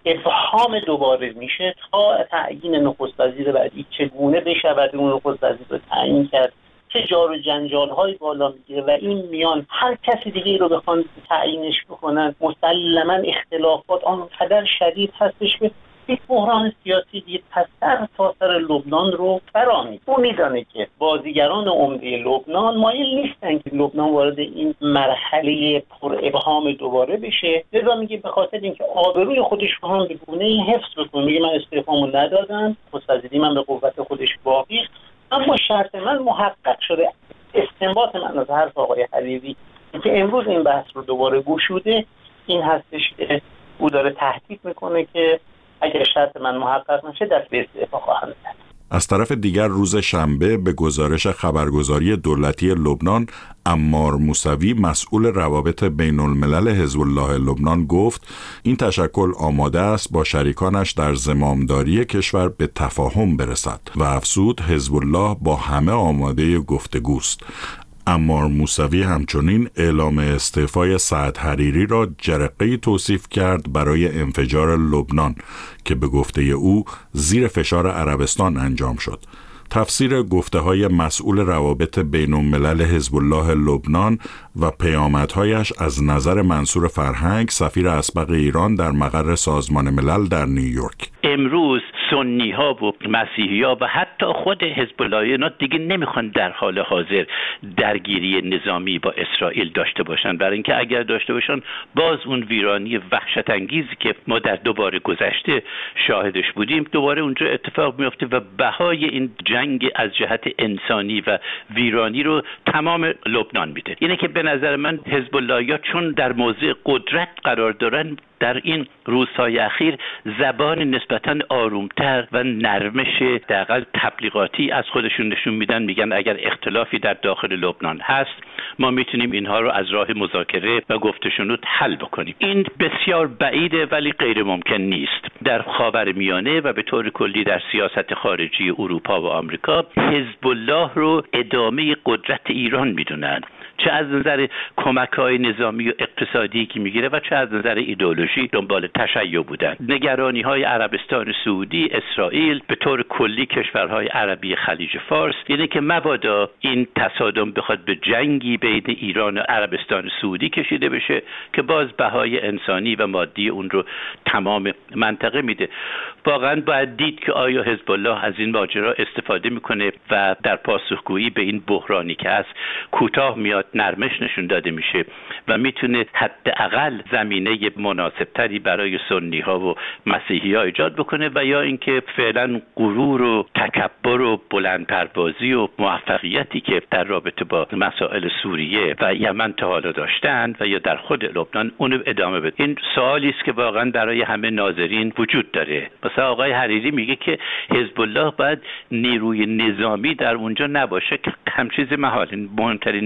ابهام دوباره میشه تا تعیین نخست وزیر بعدی چگونه بشود اون نخست وزیر رو تعیین کرد، چه جار و جنجال های بالا میگیره و این میان هر کسی دیگه رو بخوان تعیینش بکنن مسلما اختلافات آنقدر شدید هستش که یک بحران سیاسی دیگه پس سر تا سر لبنان رو فرامید. او میدانه که بازیگران عمده لبنان مایل نیستن که لبنان وارد این مرحله پر ابهام دوباره بشه، لذا میگه به خاطر اینکه آبروی خودش رو هم به گونه‌ای حفظ بکنه، میگه من استعفامو ندادم، نخست من به قوت خودش باقی، اما شرط من محقق شده. استنباط من از حرف آقای حریری که امروز این بحث رو دوباره گشوده این هستش که او داره تهدید میکنه که اگر شرط من محقق نشه دست به استعفا خواهم زد. از طرف دیگر روز شنبه به گزارش خبرگزاری دولتی لبنان عمار موسوی مسئول روابط بین الملل حزب الله لبنان گفت این تشکل آماده است با شریکانش در زمامداری کشور به تفاهم برسد و افزود حزب الله با همه آماده گفتگوست. عمار موسوی همچنین اعلام استعفای سعد حریری را جرقه‌ای توصیف کرد برای انفجار لبنان که به گفته او زیر فشار عربستان انجام شد. تفسیر گفته‌های مسئول روابط بین الملل حزب الله لبنان و پیامدهایش از نظر منصور فرهنگ، سفیر اسبق ایران در مقر سازمان ملل در نیویورک. امروز سنی ها و مسیحی ها و حتی خود حزب الله اینا دیگه نمیخوان در حال حاضر درگیری نظامی با اسرائیل داشته باشن، برای اینکه اگر داشته باشن باز اون ویرانی وحشت انگیزی که ما در دوباره گذشته شاهدش بودیم دوباره اونجا اتفاق میفته و بهای این جنگ از جهت انسانی و ویرانی رو تمام لبنان میده. اینه که به نظر من حزب الله یا چون در موضع قدرت قرار دارن در این روزهای اخیر زبان نسبتاً آرومتر و نرمش دقیقاً تبلیغاتی از خودشون نشون میدن، میگن اگر اختلافی در داخل لبنان هست ما میتونیم اینها رو از راه مذاکره و گفتشنود حل بکنیم. این بسیار بعیده ولی غیر ممکن نیست. در خاورمیانه و به طور کلی در سیاست خارجی اروپا و آمریکا حزب الله رو ادامه قدرت ایران میدونن، چه از نظر کمک‌های نظامی و اقتصادی که میگیره و چه از نظر ایدئولوژی دنبال تشیع بودن. نگرانی‌های عربستان سعودی، اسرائیل، به طور کلی کشورهای عربی خلیج فارس اینه که مبادا این تصادم بخواد به جنگی بین ایران و عربستان سعودی کشیده بشه که باز بهای انسانی و مادی اون رو تمام منطقه میده. واقعا باید دید که آیا حزب الله از این ماجرا استفاده میکنه و در پاسخگویی به این بحرانی که هست کوتاه میاد، نرمش نشون داده میشه و میتونه حداقل زمینه مناسبتری برای سنی ها و مسیحی ها ایجاد بکنه و یا اینکه فعلا غرور و تکبر و بلند پروازی و موفقیتی که در رابطه با مسائل سوریه و یمن تا حالا داشتن و یا در خود لبنان اونو ادامه بده. این سوالی است که واقعا برای همه ناظرین وجود داره. مثلا آقای حریری میگه که حزب الله باید نیروی نظامی در اونجا نباشه که همچیز محال. مهمترین نیروی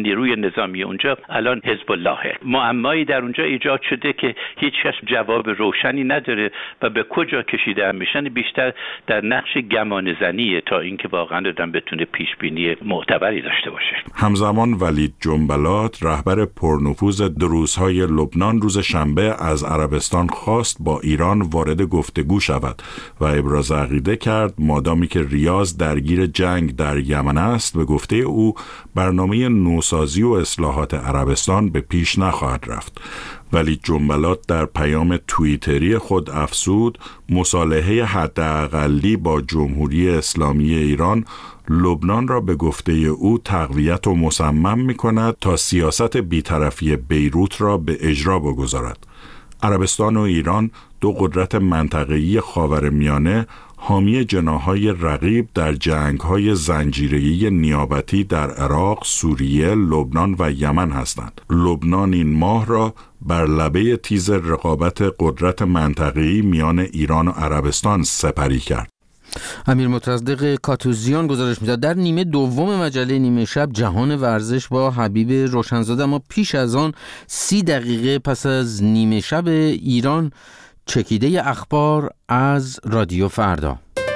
نظامی اونجا الان حزب الله. معمایی در اونجا ایجاد شده که هیچ کس جواب روشنی نداره و به کجا کشیده میشن بیشتر در نقش گمان زنیه تا اینکه واقعا آدم بتونه پیش بینی معتبری داشته باشه. همزمان ولید جنبلات رهبر پرنفوذ دروزهای لبنان روز شنبه از عربستان خواست با ایران وارد گفتگو شود و ابراز عقیده کرد مادامی که ریاض درگیر جنگ در یمن است، به گفته او برنامه نوسازی و اصلاحات عربستان به پیش نخواهد رفت. ولی جنبلات در پیام توییتری خود افزود مصالحه حداقلی با جمهوری اسلامی ایران لبنان را به گفته او تقویت و مصمم می کند تا سیاست بی‌طرفی بیروت را به اجرا بگذارد. عربستان و ایران، دو قدرت منطقه‌ای خاورمیانه، حامی جناح‌های رقیب در جنگ‌های زنجیره‌ای نیابتی در عراق، سوریه، لبنان و یمن هستند. لبنان این ماه را بر لبه تیز رقابت قدرت منطقه‌ای میان ایران و عربستان سپری کرد. امیر متصدق کاتوزیان گزارش میداد در نیمه دوم مجله نیمه شب جهان ورزش با حبیب روشنزاده. اما پیش از آن سی دقیقه پس از نیمه شب ایران چکیده اخبار از رادیو فردا.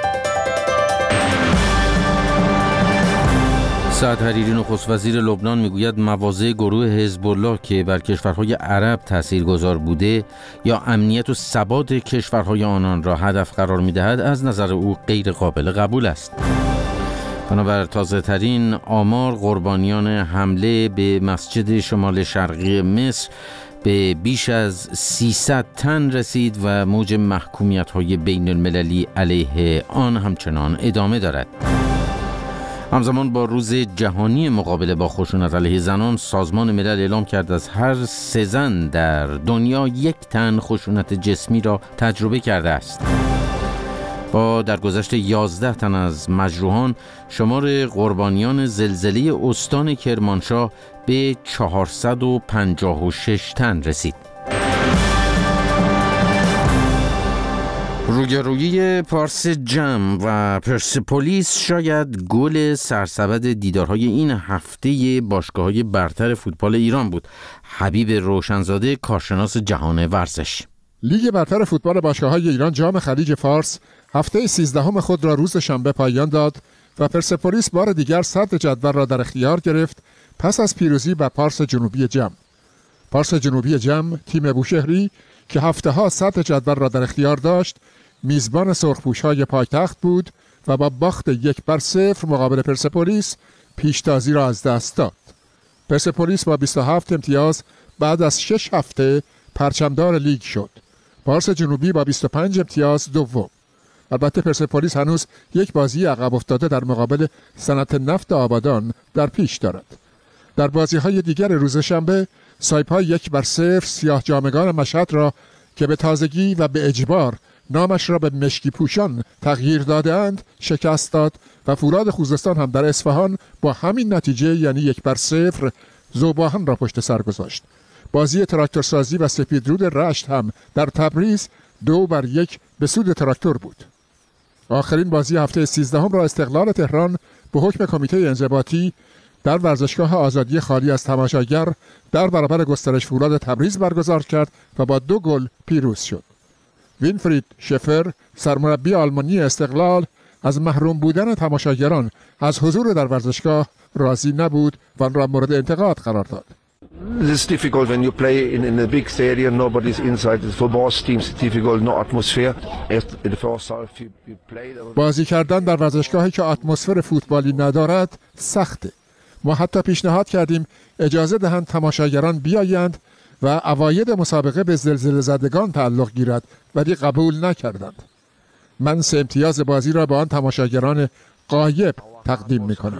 سعد حریری نخست وزیر لبنان میگوید مواضع گروه حزب الله که بر کشورهای عرب تاثیرگذار بوده یا امنیت و ثبات کشورهای آنان را هدف قرار میدهد از نظر او غیر قابل قبول است. بنابر تازه ترین آمار قربانیان حمله به مسجد شمال شرقی مصر به بیش از سیصد تن رسید و موج محکومیت‌های بین المللی علیه آن همچنان ادامه دارد. همزمان با روز جهانی مقابله با خشونت علیه زنان، سازمان ملل اعلام کرد از هر سه زن در دنیا یک تن خشونت جسمی را تجربه کرده است. با درگذشت یازده تن از مجروحان، شمار قربانیان زلزله استان کرمانشاه به چهارصد و پنجاه و شش تن رسید. رویارویی پارس جم و پرسپولیس شاید گل سرسبد دیدارهای این هفته باشگاه‌های برتر فوتبال ایران بود. حبیب روشنزاده، کارشناس جهان ورزش. لیگ برتر فوتبال باشگاه‌های ایران جام خلیج فارس هفته سیزدهم خود را روز شنبه پایان داد و پرسپولیس بار دیگر صدر جدول را در اختیار گرفت پس از پیروزی بر پارس جنوبی جم. پارس جنوبی جم، تیم بوشهری که هفته‌ها صدر جدول را در اختیار داشت، میزبان سرخپوش‌های پایتخت بود و با باخت یک بر صفر مقابل پرسپولیس پیشتازی را از دست داد. پرسپولیس با بیست و هفت امتیاز بعد از شش هفته پرچمدار لیگ شد. پارس جنوبی با بیست و پنج امتیاز دوم. البته پرسپولیس هنوز یک بازی عقب افتاده در مقابل صنعت نفت آبادان در پیش دارد. در بازی‌های دیگر روز شنبه، سایپا یک بر صفر سیاه جامگان مشهد را که به تازگی و به اجبار نامش را به مشکی پوشان تغییر داده‌اند شکست داد و فولاد خوزستان هم در اصفهان با همین نتیجه یعنی یک بر صفر ذوباهن را پشت سر گذاشت. بازی تراکتورسازی و سپیدرود رشت هم در تبریز دو بر یک به سود تراکتور بود. آخرین بازی هفته سیزدهم را استقلال تهران به حکم کمیته انضباطی در ورزشگاه آزادی خالی از تماشاگر در برابر گسترش فولاد تبریز برگزار کرد و با دو گل پیروز شد. وینفرید شفر، سرمربی آلمانی استقلال، از محروم بودن تماشاگران از حضور در ورزشگاه راضی نبود و آن را مورد انتقاد قرار داد. It's difficult when you play in, in a big stadium, nobody's inside. For both teams, it's difficult, no atmosphere. In the first half you play. بازی کردن در ورزشگاهی که اتمسفر فوتبالی ندارد سخته. ما حتی پیشنهاد کردیم اجازه دهند تماشاگران بیایند و اواید مسابقه به زلزله زدگان تعلق گیرد، ولی قبول نکردند. من سه امتیاز بازی را به آن تماشاگران غایب تقدیم میکنم.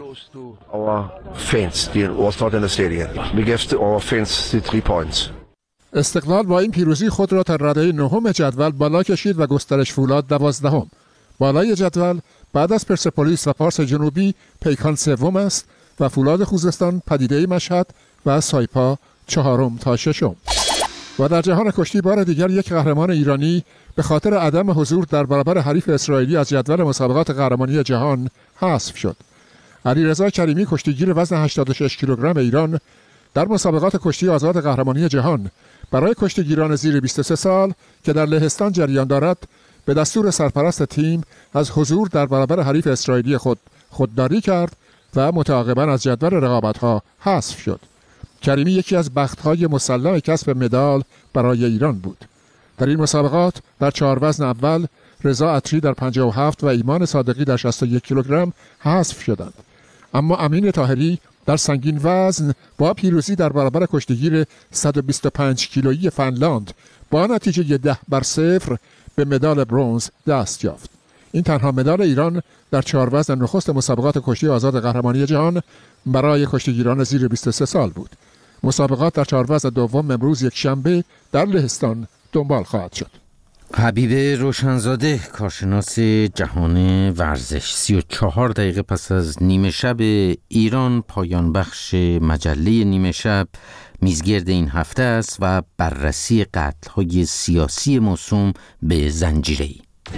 استقلال با این پیروزی خود را تا رده نهم جدول بالا کشید و گسترش فولاد دوازدهم. بالای جدول بعد از پرسپولیس و پارس جنوبی پیکان سوم است و فولاد خوزستان، پدیده مشهد و سایپا چهارم تا ششم. و در جهان کشتی بار دیگر یک قهرمان ایرانی به خاطر عدم حضور در برابر حریف اسرائیلی از جدول مسابقات قهرمانی جهان حذف شد. علیرضا کریمی، کشتیگیر وزن هشتاد و شش کیلوگرم ایران، در مسابقات کشتی آزاد قهرمانی جهان برای کشتیگیران زیر بیست و سه سال که در لهستان جریان دارد به دستور سرپرست تیم از حضور در برابر حریف اسرائیلی خود خودداری کرد و متعاقباً از جدول رقابت‌ها حذف شد. کریمی یکی از بخت‌های مسلم کسب مدال برای ایران بود. در این مسابقات در چهار وزن اول رضا عطری در پنجاه و هفت و ایمان صادقی در شصت و یک کیلوگرم حذف شدند. اما امین طاهری در سنگین وزن با پیروزی در برابر کشتیگیر صد و بیست و پنج کیلویی فنلاند با نتیجه ده بر صفر به مدال برنز دست یافت. این تنها مدال ایران در چهار وزن نخست مسابقات کشتی آزاد قهرمانی جهان برای کشتیگیران زیر بیست و سه سال بود. مسابقات در چهار وزن دوم امروز یک شنبه در لهستان دنبال خواهد شد. حبیب روشنزاده، کارشناس جهان ورزش، سی و چهار دقیقه پس از نیمه شب ایران، پایان بخش مجله نیمه شب میزگرد این هفته است و بررسی قتل‌های سیاسی موسوم به زنجیره‌ای.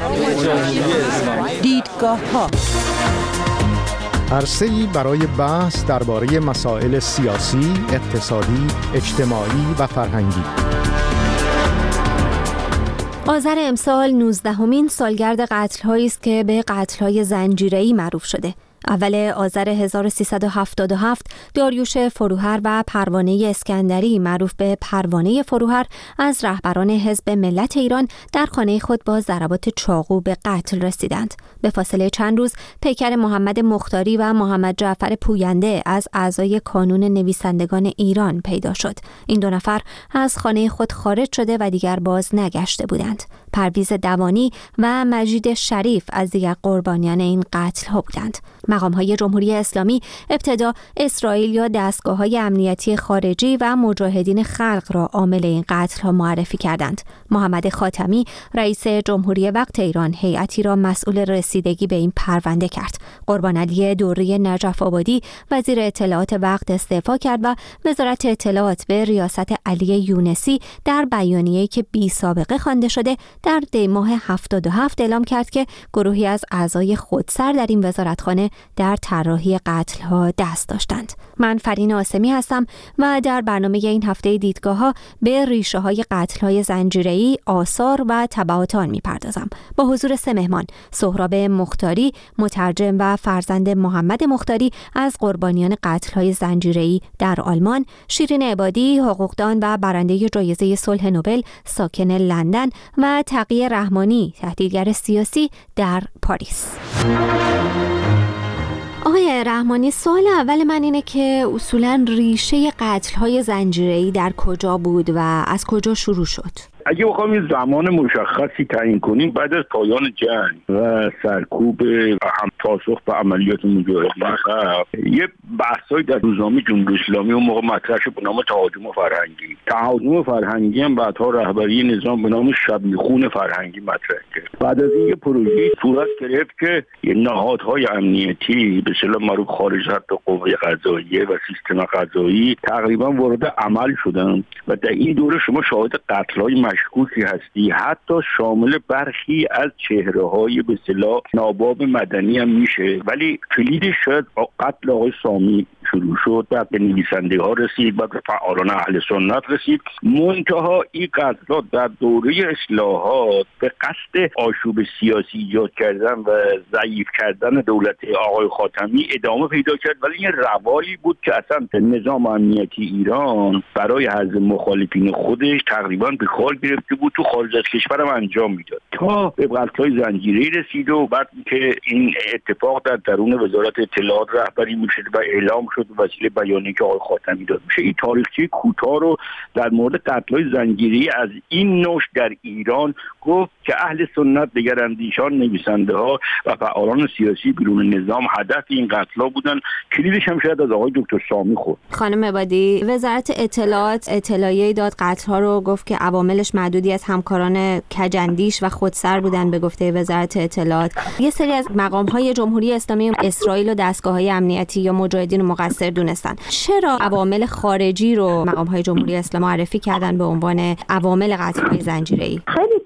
دیدگاه‌ها عرصه‌ای برای بحث درباره مسائل سیاسی، اقتصادی، اجتماعی و فرهنگی. آذر امسال نوزدهمین سالگرد قتل‌هایی است که به قتل‌های زنجیره‌ای معروف شده. اول آذر هزار و سیصد و هفتاد و هفت داریوش فروهر و پروانه اسکندری معروف به پروانه فروهر از رهبران حزب ملت ایران در خانه خود با ضربات چاقو به قتل رسیدند. به فاصله چند روز پیکر محمد مختاری و محمد جعفر پوینده از اعضای کانون نویسندگان ایران پیدا شد. این دو نفر از خانه خود خارج شده و دیگر باز نگشته بودند. پرویز دوانی و مجید شریف از دیگر قربانیان این قتل ها بودند. مقام‌های جمهوری اسلامی ابتدا اسرائیل یا دستگاه‌های امنیتی خارجی و مجاهدین خلق را عامل این قتل‌ها معرفی کردند. محمد خاتمی رئیس جمهوری وقت ایران هیئتی را مسئول رسیدگی به این پرونده کرد. قربان علی دوری نجف آبادی وزیر اطلاعات وقت استعفا کرد و وزارت اطلاعات به ریاست علی یونسی در بیانیه‌ای که بی سابقه خوانده شده در دی ماه هفتاد و هفت اعلام کرد که گروهی از اعضای خودسر در این وزارتخانه در طراحی قتل‌ها دست داشتند. من فرین آسمی هستم و در برنامه این هفته دیدگاه‌ها به ریشه‌های قتل‌های زنجیره‌ای، آثار و تبعات آن می‌پردازم. با حضور سه مهمان: سهراب مختاری، مترجم و فرزند محمد مختاری از قربانیان قتل‌های زنجیره‌ای در آلمان، شیرین عبادی، حقوقدان و برنده جایزه صلح نوبل ساکن لندن و تقی رحمانی، تحلیلگر سیاسی در پاریس. آقای رحمانی، سوال اول من اینه که اصولاً ریشه قتل‌های زنجیره‌ای در کجا بود و از کجا شروع شد؟ اگه بخوام یه زمان مشخصی تعیین کنیم، بعد از پایان جنگ و سرکوب هم پاسخ به عملیات مجاهدین خلق، یه بحثایی در روزنامه جمهوری اسلامی اون موقع مطرح شد به نام تهاجم فرهنگی. تهاجم فرهنگی هم بعدها رهبری نظام به نام شبیخون فرهنگی مطرح کرد. بعد از این یه پروژه صورت گرفت که یه نهادهای امنیتی به اصطلاح معروف خارج از قوه قضاییه و سیستم قضایی تقریبا وارد عمل شدن و در این دوره شما شاهد قتل‌های مشکوکی هستی، حتی شامل برخی از چهره‌های به اصطلاح ناباب مدنی هم میشه، ولی کلیدش شاید قتل آقای سامی شروع شد، بعد به نویسنده ها رسید، بعد به فعالان اهل سنت رسید. منتها این قتل‌ها در دوره اصلاحات به قصد آشوب سیاسی ایجاد کردن و ضعیف کردن دولت آقای خاتمی ادامه پیدا کرد، ولی این روایی بود که اصلا نظام امنیتی ایران برای حزب مخالفین خودش تقریبا به کار گرفته بود، تو خارج از کشور هم انجام میداد تا به قتل‌های زنجیره‌ای رسید و بعد که این اتفاق در درون وزارت اطلاعات رهبری میشد و اعلام شد وسیله بیانیه‌ای که آقای خاتمی داد میشه. این تاریخچه کوتاه رو در مورد قتل‌های زنجیره‌ای از این نوع در ایران گفت که اهل سنت، دگراندیشان، نویسنده‌ها و فعالان سیاسی بیرون نظام هدف این قتل‌ها بودن. کلیدش هم شاید از آقای دکتر سامی خورد. خانم عبادی، وزارت اطلاعات اطلاعیه‌ای داد قتل‌ها رو، گفت که عواملش معدودی از همکاران کجندیش و خودسر بودن به گفته وزارت اطلاعات. یه سری از مقام‌های جمهوری اسلامی اسرائیل و دستگاه‌های امنیتی یا مجاهدین رو مقصر دونستن. چرا عوامل خارجی رو مقام‌های جمهوری اسلامی معرفی کردن به عنوان عوامل قتل‌های زنجیره‌ای؟ خیلی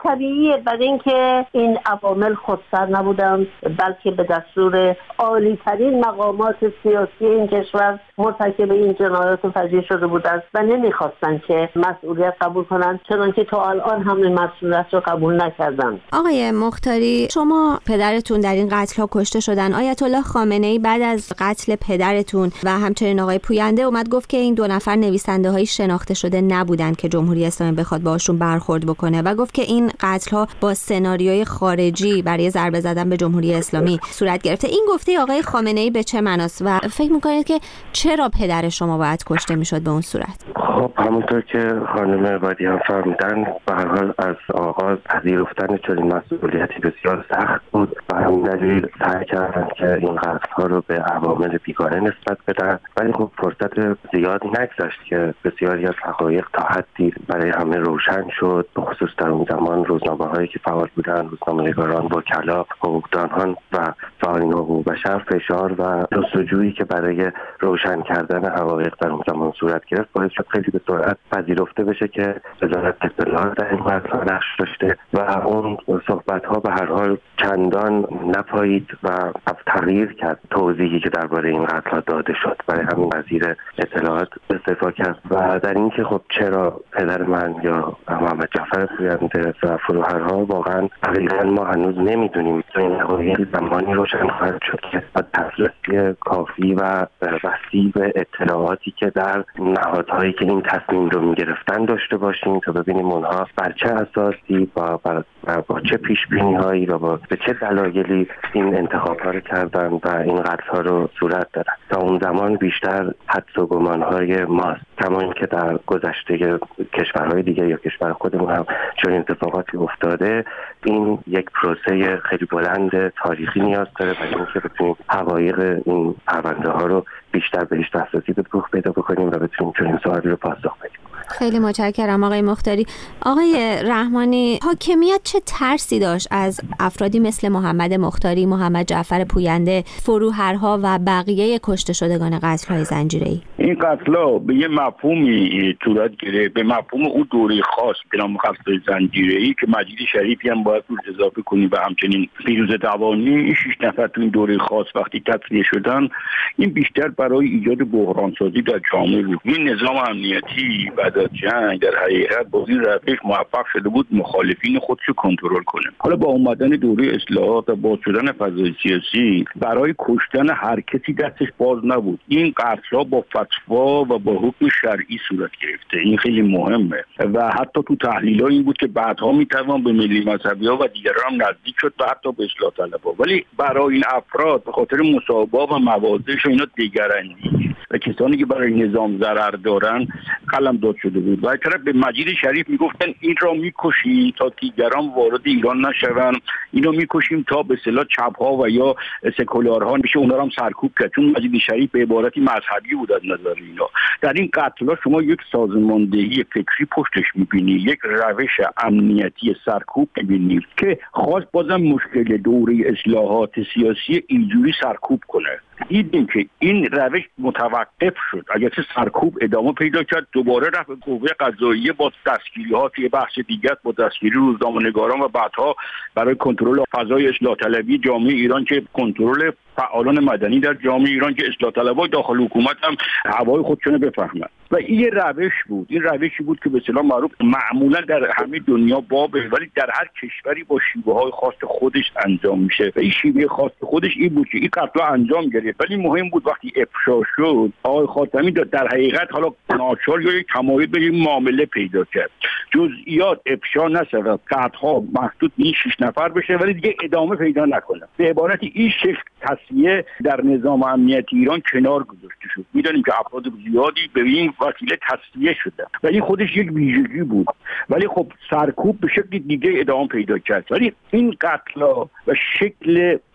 طبیعیه، برای اینکه این عوامل خودسر نبودن بلکه به دستور عالی ترین مقامات سیاسی این کشور مرتکب این جنایات فجیع شده بودند و نمیخواستن که مسئولیت قبول کنن، چنانکه تا الان هم این مسئولیت رو قبول نکردن. آقای مختاری، شما پدرتون در این قتل ها کشته شدن. آیت الله خامنه ای بعد از قتل پدرتون و همچنین آقای پوینده اومد گفت که این دو نفر نویسنده های شناخته شده نبودند که جمهوری اسلامی بخواد باشون برخورد بکنه و گفت که این قتل ها با سناریوی خارجی برای ضربه زدن به جمهوری اسلامی صورت گرفته. این گفته آقای خامنه ای به چه معناست و فکر میکنید که چرا پدر شما باید کشته میشد به اون صورت؟ خب همونطور که خانم عبادی هم فرمودن، به هر حال از آغاز پذیرفتن چنین مسئولیتی بسیار سخت بود و همین دلیل سعی کردن که این قتل‌ها رو به عوامل بیگانه نسبت بدن، ولی خب فرصت زیادی نگذشت که بسیاری از حقایق تا حدی برای همه روشن شد، به خصوص در اون زمان روزنامه‌هایی که فعال بودن، روزنامه‌نگاران، وکلا، حقوقدانان و فعالین حقوق بشر، فشار و جستجویی که برای روشن کردن حقایق در اون زمان صورت گرفت باعث شد خیلی به سرعت پذیرفته بشه که وزارت اطلاعات در این قتل‌ها نقش داشته و اون صحبت‌ها به هر حال چندان نپایید و تغییر کرد توضیحی که درباره این قتل‌ها داده شد. برای همین وزیر اطلاعات استعفا کرد و در این که خب چرا پدر من یا محمد جعفر پوینده و فروهرها، واقعا دقیقاً ما هنوز نمیدونیم. این حقایق زمانی روشن خواهد شد که با دسترسی کافی و وسیع به اطلاعاتی که در نهادهایی که این تصمیم رو میگرفتن داشته باشیم تا ببینیم اونها بر چه اساسی با, با, با چه پیش بینی هایی و با به چه دلایلی این انتخاب ها رو کردن و این قتل ها رو صورت دادن. تا اون زمان بیشتر حدس و گمان های ماست، کما اینکه در گذشته کشورهای دیگه یا کشور خودمون هم چون اتفاقاتی افتاده. این یک پروسه خیلی بلند تاریخی نیاز داره برای اینکه بتونیم حقایق این پرونده ها رو بیشتر بهش دسترسی بکنیم پیدا بکنیم و بتونیم چنین سوالی رو پاسخ بدیم. خیلی متشکرم آقای مختاری. آقای رحمانی، حاکمیت چه ترسی داشت از افرادی مثل محمد مختاری، محمد جعفر پوینده، فروهرها و بقیه کشته شدگان قتل‌های زنجیره‌ای؟ این قتل‌ها به یه مفهومی صورت گرفت، به مفهوم اون دوره خاص به نام قتل زنجیره‌ای که مجید شریفی هم باید روش اضافه کنیم و همچنین فیروز دوانی. این شش نفر تو این دوره خاص وقتی تسلیه شدن، این بیشتر برای ایجاد بحران‌سازی در جامعه بود. این نظام امنیتی بعد از جنگ در حقیقت با این روش موفق شده بود مخالفین خودش رو کنترل کنه. حالا با اومدن دوره اصلاحات و باز شدن فضای سیاسی، برای کشتن هر کسی دستش باز نبود. این قتل‌ها با فتوا و با حکم شرعی صورت گرفته. این خیلی مهمه و حتی تو تحلیل‌ها این بود که بعدها میتوان به ملی مذهبی‌ها و دیگران هم نزدیک شد و حتی به اصلاح طلب‌ها. ولی برای این افراد به خاطر مسابقه و موازش و اینا دیگراندیش و کسانی که برای نظام ضرر دارن قلم داد شده بود و طرف به مجید شریف میگفتن این را میکشیم تا دیگران وارد ایران نشون، اینو میکشیم تا به اصطلاح چپ‌ها و یا سکولارها میشه اونا رو هم سرکوب کرد، چون مجید شریف به عبارتی مذهبی بود از نظر اینا. در این قتل‌ها شما یک سازماندهی فکری پشتش میبینی، یک روش امنیتی سرکوب میبینی که خواست بازم مشکل دوره اصلاحات سیاسی اینجوری سرکوب کنه. دیدیم که این روش متوقف شد، اگر چه سرکوب ادامه پیدا کرد، دوباره رفت به قوه قضاییه با دستگیری‌ها که بحث دیگر با دستگیری روزنامه‌نگاران و بعدها برای کنترل فضای اصلاح طلبی جامعه ایران که کنترل فعالان مدنی در جامعه ایران که اصلاح طلبای داخل حکومت هم هوای خودشون بفهمند. و این روش بود، این روشی بود که به اصطلاح معروف معمولا در همه دنیا بابه، ولی در هر کشوری با شیوه‌های خاص خودش انجام میشه و این شیوه خاص خودش این بود که این قتل انجام گرفت. ولی مهم بود وقتی افشا شد آقای خاتمی در حقیقت حالا ناچار یا یک تمایل به این معامله پیدا کرد، جزئیات افشا نشد، قتل‌ها محدود به این شش نفر بشه ولی دیگه ادامه پیدا نکنه. به عبارت این شش تصفیه در نظام امنیتی ایران کنار گذاشته شد. میدونیم که افراد زیادی به این وسیله تصفیه شده و این خودش یک ویژگی بود، ولی خب سرکوب به شکل دیگه ادامه پیدا کرد. ولی این قتل‌ها و شکل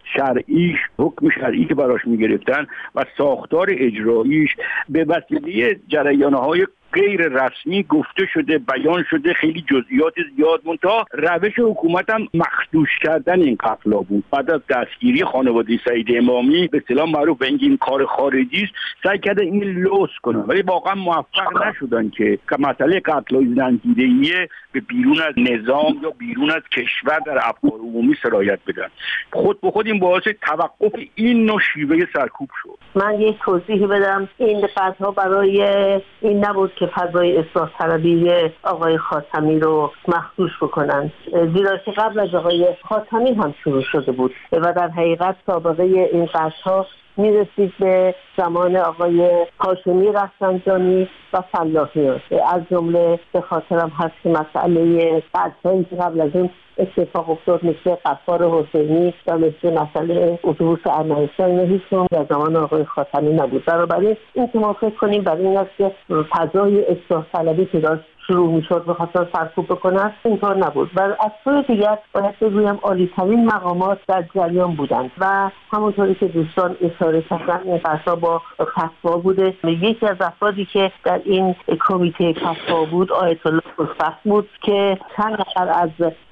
شرعیش، حکم شرعی که براش میگرفتن و ساختار اجراییش به وسیله جریان‌های غیر رسمی گفته شده، بیان شده، خیلی جزئیات زیاد. منتها روش حکومت هم مخدوش کردن این قتلا بود. بعد از دستگیری خانواده سعید امامی به اصطلاح معروف به اینکه این کار خارجی است، سعی کردن این لوس کنن ولی واقعا موفق نشدن که مسئله قتل‌های زنجیره‌ای به بیرون از نظام یا بیرون از کشور در افکار عمومی سرایت بدن. خود به خود این باعث توقف این نوع شیوه سرکوب شد. من یک توضیحی بدم. این قتل‌ها برای این نبود که فضای اصلاح طلبی آقای خاتمی رو مخدوش بکنن، زیرا که قبل از آقای خاتمی هم شروع شده بود و در حقیقت سابقه این قتل‌ها میرسید به زمان آقای هاشمی رفسنجانی و فلاحیان. از جمله به خاطرم هست که مسئله قتل‌هایی که قبل از این اتفاق افتاد مثل غفار حسینی و مثل مسئله اتوبوس ارمنستان، اینا هیچ کدوم در زمان آقای خاتمی نبود. بنابراین این که ما فکر کنیم برای این است که فضای اصلاح طلبی که داشت شروع میشد بخواستن سرکوب بکنن، اینطور نبود. و از سوی دیگر باید بگویم عالی‌ترین مقامات در جریان بودند و همونطوری که دوستان اشاره کردن این قضا با فتوا بوده. یکی از افرادی که در این کمیته فتوا بود آیت الله خوشبخت بود که چند نفر از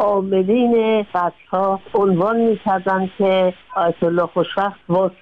عاملین قضا عنوان می‌کردند که آیت الله خوشبخت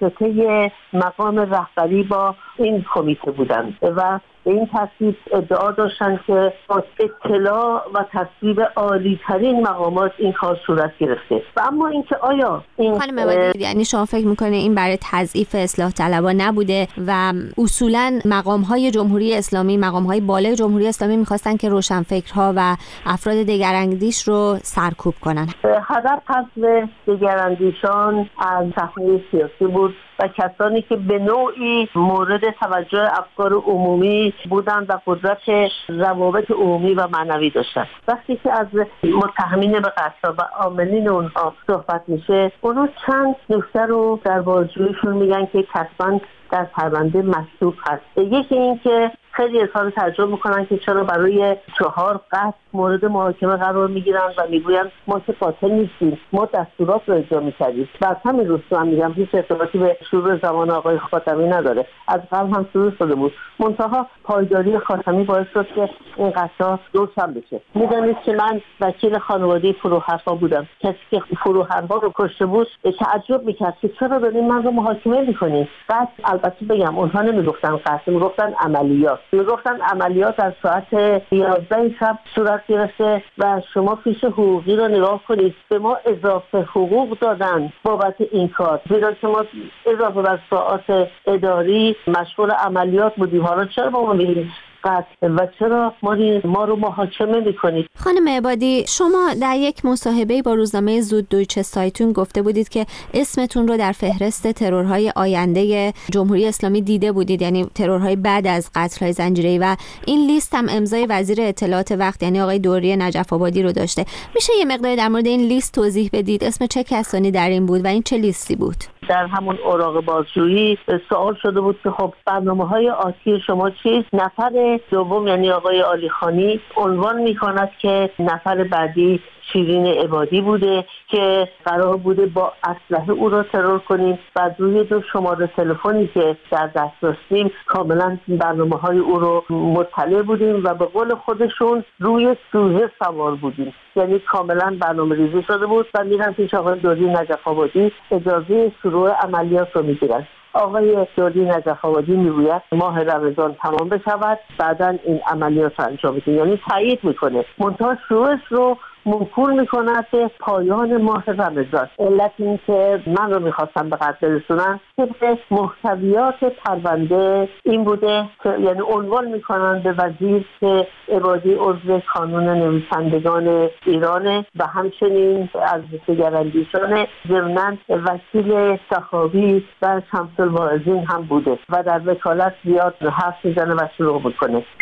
واسطه مقام رهبری با این کمیته بودند و به این ترتیب ادعا داشتن که با اطلاع و تصویب عالی ترین مقامات این کار صورت گرفته. و اما اینکه آیا این خانم عبادی، یعنی شما فکر میکنه این برای تضعیف اصلاح طلبا نبوده و اصولا مقام های جمهوری اسلامی، مقام های بالای جمهوری اسلامی میخواستن که روشنفکرها و افراد دگراندیش رو سرکوب کنن؟ هدف حذف دگراندیشان از صحنه سیاسی بود و کسانی که به نوعی مورد توجه افکار عمومی بودند و قدرت روابط عمومی و معنوی داشتند. وقتی که از متهمین به قتل و عاملین اونها صحبت میشه، اونها چند نکته رو در بازجوییشون میگن که کسان در پرونده مشکوک هست. یکی این که خیلی اظهار تعجب میکنن که چرا برای چهار قتل مورد محاکمه قرار میگیرن و میگوین ما که قاتل نیستیم، ما دستورات رو اجرا میکردیم. و از همین روز هم میگم هیچ ارتباطی به شروع زمان آقای خاتمی نداره، از قبل هم شروع شده بود. منتها پایداری خاتمی باعث شد که این قتل‌ها روشن بشه. میدونید که من وکیل خانواده فروهرها بودم. کسی که فروهرها رو کشته بود تعجب میکرد که چرا دارین من رو محاکمه میکنین. قتل البته بگم اونها نمیگفتن قتل، میگفتن عملیات. میگفتن عملیات از ساعت یازده شب صورت گرفته و شما فیش حقوقی رو نگاه کنید، به ما اضافه حقوق دادن بابت این کار، زیرا که ما اضافه بر ساعات اداری مشغول عملیات بودیم. حالا چرا با ما میگید قتل و چرا ما, ما رو محاکمه میکنید؟ خانم عبادی، شما در یک مصاحبه با روزنامه زود دویچه سایتون گفته بودید که اسمتون رو در فهرست ترورهای آینده جمهوری اسلامی دیده بودید، یعنی ترورهای بعد از قتل‌های زنجیره‌ای، و این لیست هم امضای وزیر اطلاعات وقت یعنی آقای دوری نجف آبادی رو داشته. میشه یه مقدار در مورد این لیست توضیح بدید؟ اسم چه کسانی در این بود و این چه لیستی بود؟ در همون اوراق بازجویی سوال شده بود که خب برنامه‌های آتی شما چیست؟ نفر دوم یعنی آقای علیخانی عنوان می‌کند که نفر بعدی شیرین عبادی بوده که قرار بوده با اسلحه او را ترور کنیم و روی دو شماره تلفنی که در دست داشتیم کاملا برنامه‌های او رو مطلع بودیم و به قول خودشون روی سوژه سوار بودیم، یعنی کاملا برنامه‌ریزی شده بود و میرن پیش آقای دوری نجف آبادی اجازه شروع عملیات رو میگیرن. آقای دوری نجف آبادی میگوید ماه رمضان تمام بشود بعداً این عملیات رو انجام بدیم، یعنی تایید میکنه منتها شروعش رو موکول میکنه به پایان ماه رمضان. علت این که من رو میخواستم به قتل رسونن طبق محتویات پرونده این بوده که یعنی عنوان میکنن به وزیر که عبادی عضو کانون نویسندگان ایرانه و همچنین از دگراندیشان، ضمناً وکیل صحابی و شمس الواعظین هم بوده و در وکالت زیاد حرف میزنه و شروع میکنه.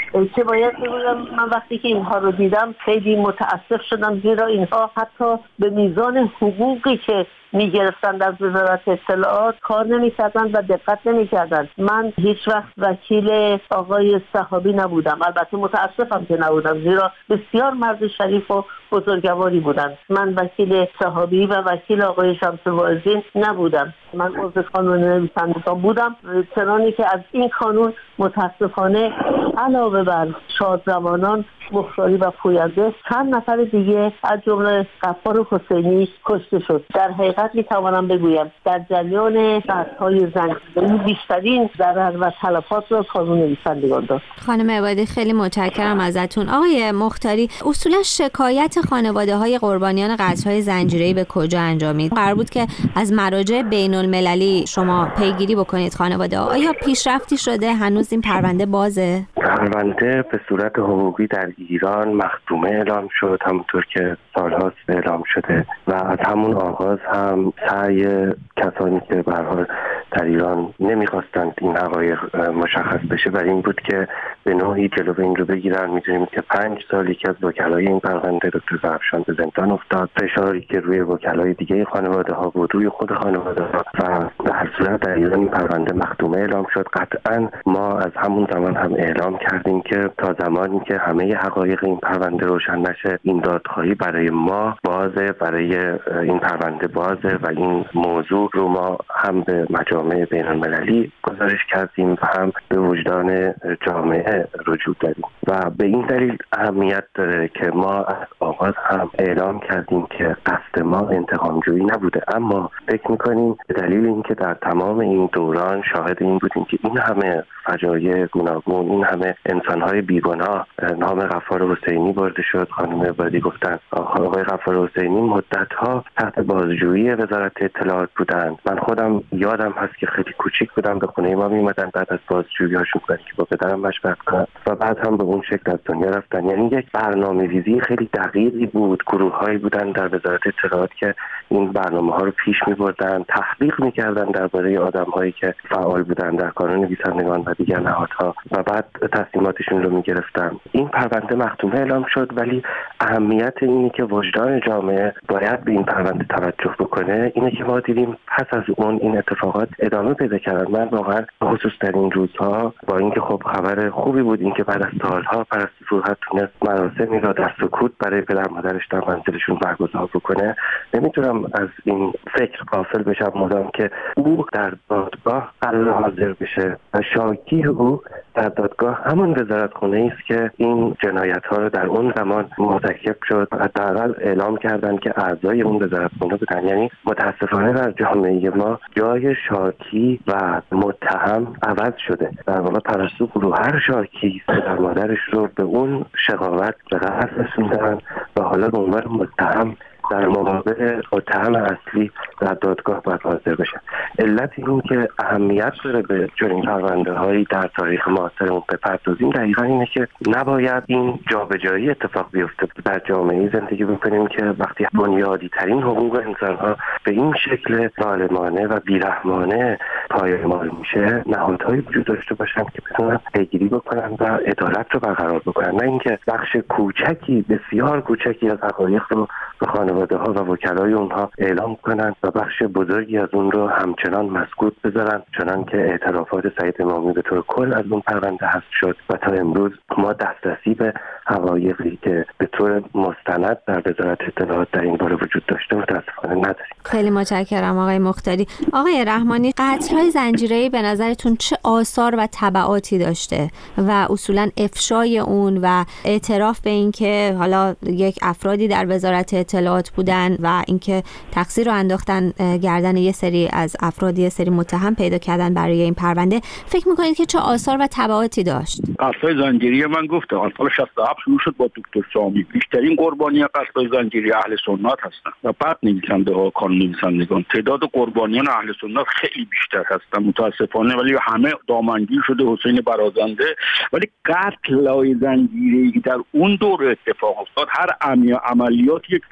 چه باید بگویم، من وقتی که اینها رو دیدم خیلی متاسف شدم، زیرا اینها حتی به میزان حقوقی که میگرفتن از وزارت اطلاعات کار نمیکردن و دقت نمیکردن. من هیچ وقت وکیل آقای صحابی نبودم، البته متاسفم که نبودم، زیرا بسیار مرد شریف و بزرگواری بودن. من وکیل صحابی و وکیل آقای شمس واعظین نبودم، من عضو کانون نویسندگان بودم، چنانی که از این کانون متاسفانه علاوه بر شادزمانان، مختاری و پوینده چند نفر دیگه از جمله غفار حسینی کشته شد. در حقیقت میتوانم بگویم در جریان قتل‌های زنجیره‌ای بیشترین ضرر و تلفات را کانون نویسندگان داشت. خانم عبادی خیلی متشکرم ازتون. آقای مختاری، اصولا شکایت خانواده‌های قربانیان قتل‌های زنجیره‌ای به کجا انجامید؟ قرار بود که از مراجع بین‌المللی شما پیگیری بکنید خانواده. آیا پیشرفتی شده؟ هنوز این پرونده بازه؟ پرونده به صورت حقوقی در ایران مختومه اعلام شد، همونطور که سالهاست اعلام شده و از همون آغاز هم سعی کسانی که به هر حال در ایران نمیخواستند این حقایق مشخص بشه بر این بود که به نوعی جلو این رو بگیرن. میدونیم که پنج سالی که از وکلای این پرونده دکتر زرافشان به زندان افتاد، فشاری که روی وکلای دیگه خانواده ها بود، روی خود خانواده ها، و به هر صورت در ایران این پرونده مختومه اعلام شد. قطعا ما از همون زمان هم اعلام کردیم که تا زمانی که همه حقایق این پرونده روشن نشه، این دادخواهی برای ما بازه، برای این پرونده بازه و این موضوع رو ما هم به مجامع بین المللی گزارش کردیم و هم به وجدان جامعه رجوع دادیم و به این دلیل اهمیت داره که ما از آغاز هم اعلام کردیم که قصد ما انتقام جویی نبوده، اما فکر میکنیم به دلیل اینکه در تمام این دوران شاهد این بودیم که این همه فجایع گوناگون، این همه انسان‌های بیگناه، نام غفار حسینی برده شد. خانم عبادی گفتن آقای غفار حسینی مدت‌ها تحت بازجویی وزارت اطلاعات بودند. من خودم یادم هست که خیلی کوچیک بودم، به خونه ما می‌اومدن بعد از بازجویی‌هاشون که با پدرم مشورت کنن و بعد هم به اون شکل از دنیا رفتن. یعنی یک برنامه‌ریزی خیلی دقیقی بود. گروه‌هایی بودن در وزارت اطلاعات که این برنامه‌ها رو پیش می‌بردن، تحقیق می‌کردن درباره آدم‌هایی که فعال بودن در کانون نویسندگان و دیگر نهادها و بعد تصمیماتشون رو می‌گرفتن. این پرونده مختومه اعلام شد، ولی اهمیت اینی که وجدان جامعه باید به این پرونده توجه بکنه اینه که ما دیدیم پس از اون این اتفاقات ادامه پیدا کردن. من واقعا خصوص در این روزها با اینکه خب خبر خوبی بود اینکه بعد از سالها پرستو فرهاد تونست مراسمی را در سکوت برای پدر مادرش در منزلشون برگزار بکنه، نمیتونم از این فکر غافل بشم مدام که او در دادگاه قرار حاضر بشه و شاکی او در دادگاه همون وزارتخونه است که این جنایت ها رو در اون زمان مرتکب شد. حداقل اعلام کردن که اعضای اون وزارتخونه بودن. یعنی متاسفانه در جامعه ما جای شاکی و متهم عوض شده. در واقع پرستو گروهر شاکی پدر مادرش رو به اون شقاوت به قصد رسوندن و حالا به عنوان متهم در مقابل متهم اصلی در دادگاه باید حاضر بشن. علت این که اهمیت داره به چنین پرونده‌هایی در تاریخ معاصرمون بپردازیم دقیقاً اینه که نباید این جابجایی اتفاق بیفته. در جامعه زندگی بکنیم که وقتی بنیادی ترین حقوق انسان‌ها به این شکل ظالمانه و بیرحمانه پایمال میشه، نهادهایی وجود داشته باشن که بتونن پیگیری بکنن و عدالت رو برقرار بکنن، نه اینکه بخش کوچکی، بسیار کوچکی از حقایق رو به خانواده ها و وکلای اونها اعلام کنند و بخش بزرگی از اون رو همچنان مسکوت بذارن، چنان که اعترافات سعید امامی به طور کل از اون پرونده حذف شد و تا امروز ما دسترسی به حقایقی که به طور مستند در وزارت اطلاعات در این باره وجود داشته متاسفانه نداریم. خیلی متشکرم آقای مختاری. آقای رحمانی، قتل‌های زنجیره‌ای به نظرتون چه آثار و تبعاتی داشته و اصولاً افشای اون و اعتراف به این که حالا یک افرادی در وزارت اطلاعات بودن و اینکه تقصیر رو انداختن گردن یه سری از افراد، یه سری متهم پیدا کردن برای این پرونده، فکر می‌کنید که چه آثار و تبعاتی داشت؟ قتل‌های زنجیره‌ای من گفتم سال شصت و هفت شروع شد با دکتر سامی. بیشترین قربانی قتل‌های زنجیره‌ای اهل سنت هستن و بعد نویسنده ها، کانون نویسندگان. تعداد قربانیان اهل سنت خیلی بیشتر هستن متاسفانه، ولی همه دامنگیر شده حسین برازنده. ولی قتل‌های زنجیره‌ای در اون دور اتفاق افتاد، هر عملیات یک فلسفه.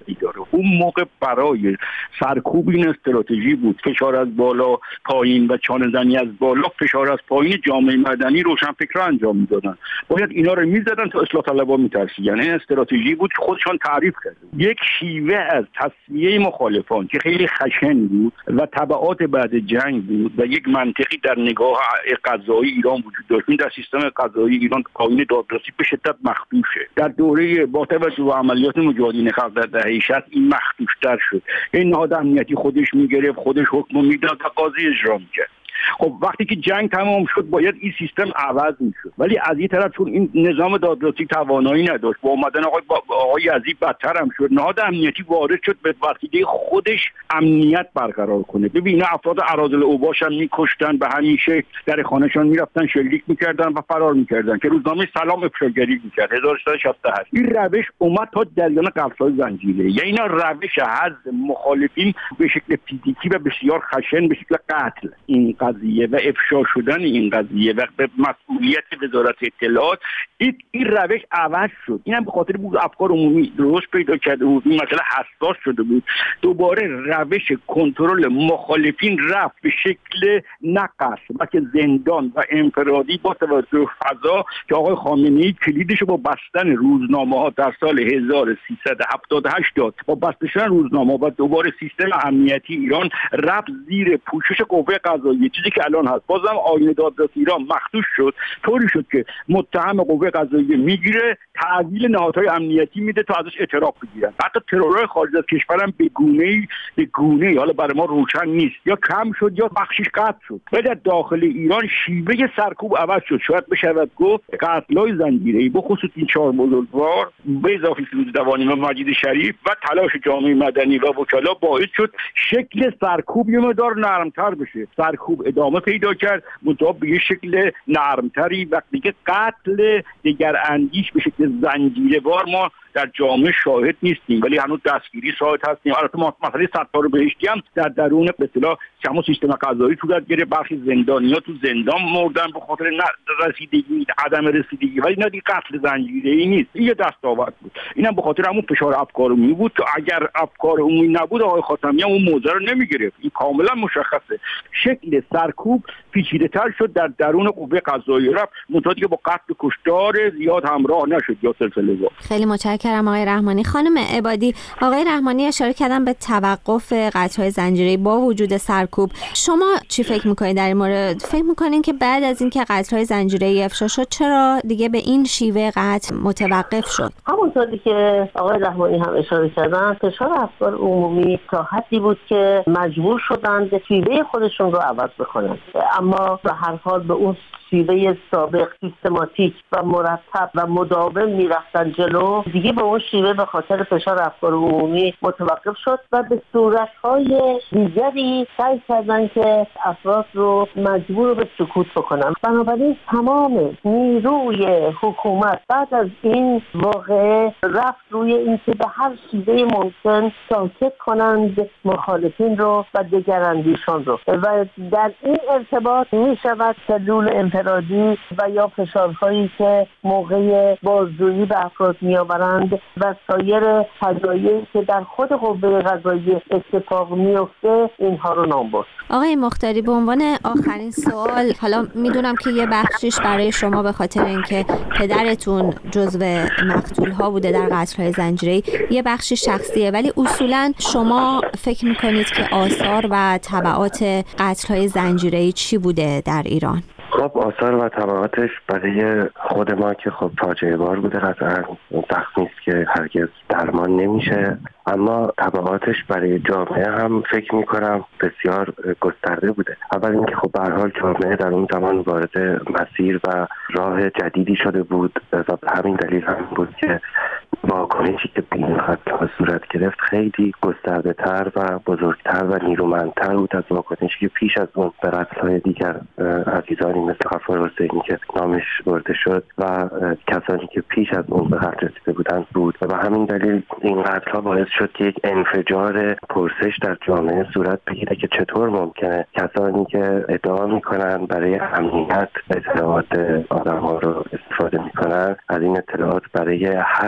وقتی داره. اون موقع برای سرکوب این استراتژی بود فشار از بالا پایین و چانه زنی از بالا فشار از پایین جامعه مدنی روشنفکرا انجام میدادن. باید اینا رو میزدن تا اصلاح طلبا میترسیدن. این استراتژی بود که خودشان تعریف کرده. یک شیوه از تصفیه مخالفان که خیلی خشن بود و تبعات بعد جنگ بود و یک منطقی در نگاه قضایی ایران وجود داشت. این در سیستم قضایی ایران قانون دادرسی به شدت مخدوشه. در دوره با توجه به عملیات مجاهدین خلق در دهه شصت این مخدوش‌تر شد. این نهاد امنیتی خودش میگرفت، خودش حکم میداد و قاضی اجرا میکرد. خب وقتی که جنگ تمام شد باید این سیستم عوض میشد، ولی از این طرف چون این نظام دادرسی توانایی نداشت با اومدن آقای با آقای یزید بدتر هم شد. نهاد امنیتی وارد شد به وسیله خودش امنیت برقرار کنه. ببین افراد اراذل اوباش هم میکشتن، به همین شکل در خانهشان میرفتن شلیک میکردن و فرار میکردن که روزنامه سلام افشاگری میکرد هزار و سیصد و شصت و هشت. این روش اومد تا جریان قتل‌های زنجیره، یعنی اینا روش حذف مخالفین به شکل فیزیکی و بسیار خشن به شکل قتل این قضیه و افشا شدن این قضیه و به مسئولیت وزارت اطلاعات این, این روش عوض شد. اینم به خاطر بود افکار عمومی درست پیدا کرده بود، این مسئله حساس شده بود. دوباره روش کنترل مخالفین رفت به شکل نقص و که زندان و انفرادی با توجه به فضا که آقای خامنه‌ای کلیدش رو با بستن روزنامه ها در سال هزار و سیصد و هفتاد و هشت داد. با بستن روزنامه و دوباره سیستم امنیتی ایران رفت زیر پوشش قوه قضاییه، چیزی که الان هست. بازم آیین دادرسی ایران مخدوش شد، طوری شد که متهم قوه قضاییه میگیره، تحویل نهادهای امنیتی میده تا ازش اعتراف بگیرن. حتی ترورهای خارج از کشورم به گونه‌ای به گونه‌ای حالا برای ما روشن نیست، یا کم شد یا بخشش قطع شد. ولی در داخل ایران شیوه سرکوب عوض شد. شاید بشود گفت قتل‌های زنجیره‌ای به خصوص این چهار بزرگوار به اضافه فیروز دوانی و مجید شریف و تلاش جامعه مدنی و وکلا باعث شد شکل سرکوب یه مقدار نرمتر بشه. سرکوب ادامه پیدا کرد منتها به یه شکل نرمتری وقتی که قتل دیگر اندیش به شکل زنجیره‌وار ما در جامعه شاهد نیستیم، ولی هنوز دستگیری شاهد هستیم. البته مسئله ستار بهشتی هم در درون به اصطلاح همون سیستم قضایی صورت گرفت. برخی زندانی‌ها تو زندان مردن به خاطر رسیدگی عدم رسیدگی، ولی نه دیگه قتل زنجیره‌ای نیست. این یه دستاورد بود. اینم به خاطر همون فشار افکار عمومی بود که اگر افکار عمومی نبود آقای خاتمی هم اون موضوع رو نمی‌گرفت. این کاملا مشخصه. شکل سرکوب پیچیده‌تر شد در درون قوه قضاییه رفت، منتها دیگه با قتل کشتار زیاد همراه نشد یا سلسله‌وار. خیلی متشکرم آقای رحمانی. خانم عبادی، آقای رحمانی اشاره کردن به توقف قتل‌های زنجیره‌ای با وجود سرکوب. شما چی فکر می‌کنید در این مورد؟ فکر می‌کنید که بعد از اینکه قتل‌های زنجیره‌ای افشا شد چرا دیگه به این شیوه قتل متوقف شد؟ همونطوری که آقای رحمانی هم اشاره کردن فشار افکار عمومی تا حدی بود که مجبور شدن به شیوه خودشون رو عوض بکنن، اما به هر حال به اون شیوه سابق سیستماتیک و مرتب و مداوم میرفتن جلو، دیگه به اون شیوه به خاطر فشار افکار عمومی متوقف شد و به صورت‌های دیگری سعی کردن که افراد رو مجبور به سکوت بکنن. بنابراین تمام نیروی حکومت بعد از این واقعه رفت روی اینکه به هر شیوه ممکن ساکت کنند مخالفین رو و دگراندیشان رو، و در این ارتباط می شود سلول انفرادی و یا فشارهایی که موقع بازجویی به افراد می آورند و سایر فجایعی که در خود قوه قضاییه اتفاق می افته اینها رو نام برد. آقای مختاری، به عنوان آخرین سوال، حالا میدونم که یه بخشیش برای شما به خاطر اینکه پدرتون جزو مقتول ها بوده در قتل‌های زنجیره‌ای، یه بخشی شخصیه، ولی اصولا شما فکر میکنید که آثار و تبعات قتل‌های زنجیره‌ای چی بوده در ایران؟ خب آثار و تبعاتش برای خود ما که خب فاجعه بار بوده، قطعا زخمی است که هرگز درمان نمیشه، اما تبعاتش برای جامعه هم فکر میکنم بسیار گسترده بوده. اول اینکه خب به هر حال جامعه در اون زمان وارد مسیر و راه جدیدی شده بود و به همین دلیل هم بود که واکنشی که به این قتل‌ها صورت گرفت خیلی گسترده تر و بزرگتر و نیرومندتر بود از واکنشی که پیش از اون به قتل‌های دیگر عزیزانی مثل غفار حسینی که نامش برده شد و کسانی که پیش از اون به قتل رسیده بودند بود و به همین دلیل این قتل‌ها باعث شد که یک انفجار پرسش در جامعه صورت بگیره که چطور ممکنه کسانی که ادعا میکنن برای امنیت اطلاعات آدم‌ها رو استفاده میکنن از این اطلاعات برای حذف و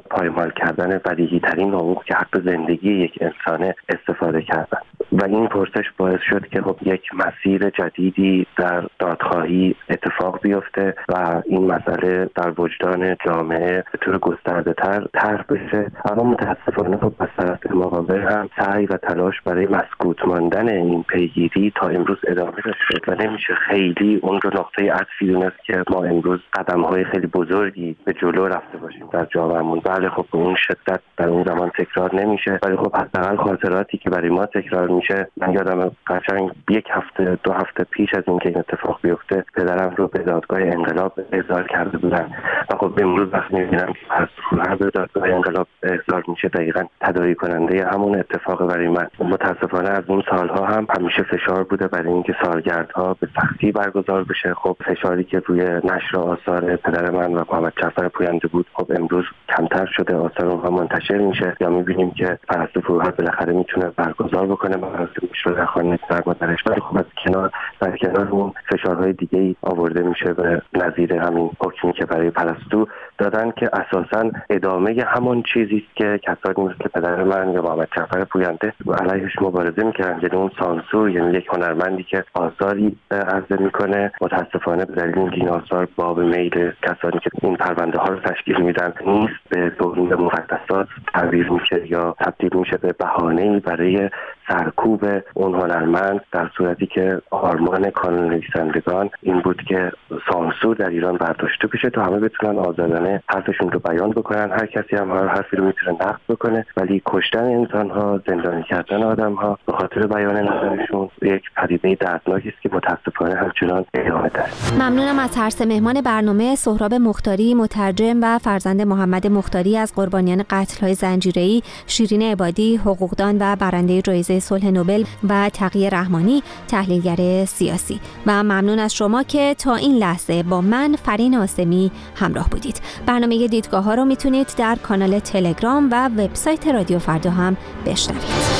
پایمال کردن بدیهی ترین حقوق که حق زندگی یک انسان استفاده کردن و این پرسش باعث شد که خب یک مسیر جدیدی در دادخواهی اتفاق بیفته و این مسئله در وجدان جامعه به طور گسترده تر طرح بشه. اما متاسفانه خب از طرف مقابل هم سعی و تلاش برای مسکوت ماندن این پیگیری تا امروز ادامه داشته و نمیشه خیلی اون رو نقطه عطفی دونست که ما امروز قدم‌های خیلی بزرگی به جلو رفته باشیم در جامعهمون. بله خب به اون شدت در اون زمان تکرار نمیشه، ولی خب حداقل خاطراتی که برای ما تکرار میشه. من یادم قشنگ یک هفته دو هفته پیش از اینکه این اتفاق بیفته پدرم رو به دادگاه انقلاب احضار کرده بودن و خب امروز وقتی میبینم که پس هر به دادگاه انقلاب احضار میشه دقیقاً تداعی کننده همون اتفاق برای من. متاسفانه از اون سالها هم همیشه فشار بوده برای اینکه سالگردها به سختی برگزار بشه. خب فشاری که روی نشر آثار پدر من و محمد جعفر پوینده بود خب امروز کمتر شده، آثار اونها منتشر میشه یا میبینیم که پرستو فروهر بالاخره میتونه برگزار بکنه مراسمش رو در خانه پدر مادرش. ولی خب از کنار در کنار اون فشارهای دیگه ای آورده میشه به نظیر همین حکمی که برای پرستو دادن که اساساً ادامه همون چیزی است که کسانی مثل پدر من یا محمد جعفر پوینده علیهش مبارزه میکردن، یعنی اون سانسور، یعنی یک هنرمندی که آثاری عرضه میکنه متاسفانه به دلیل اینکه این آثار باب میل کسانی که این پرونده ها رو تشکیل میدن نیست به توهین به مقدسات تعبیر میشه یا تبدیل میشه به بهانه‌ای برای سرکوب اون هنرمند، در صورتی که آرمان کانون نویسندگان این بود که سانسور در ایران برداشته بشه تا همه بتونن آزادانه حرفشون رو بیان بکنن. هر کسی هم هر حرفی رو میتونه نقد بکنه، ولی کشتن انسان ها، زندانی کردن آدم ها به خاطر بیان نظرشون یک پدیده دردناکی است که متاسفانه همچنان ادامه داره. ممنونم از هر سه مهمان برنامه، سهراب مختاری مترجم و فرزند محمد مختاری از قربانیان قتل‌های زنجیره‌ای، شیرین عبادی حقوقدان و برنده جایزه صلح نوبل و تقی رحمانی تحلیلگر سیاسی. و ممنون از شما که تا این لحظه با من فرین آسمی همراه بودید. برنامه دیدگاه ها رو میتونید در کانال تلگرام و وبسایت رادیو فردا هم بشنوید.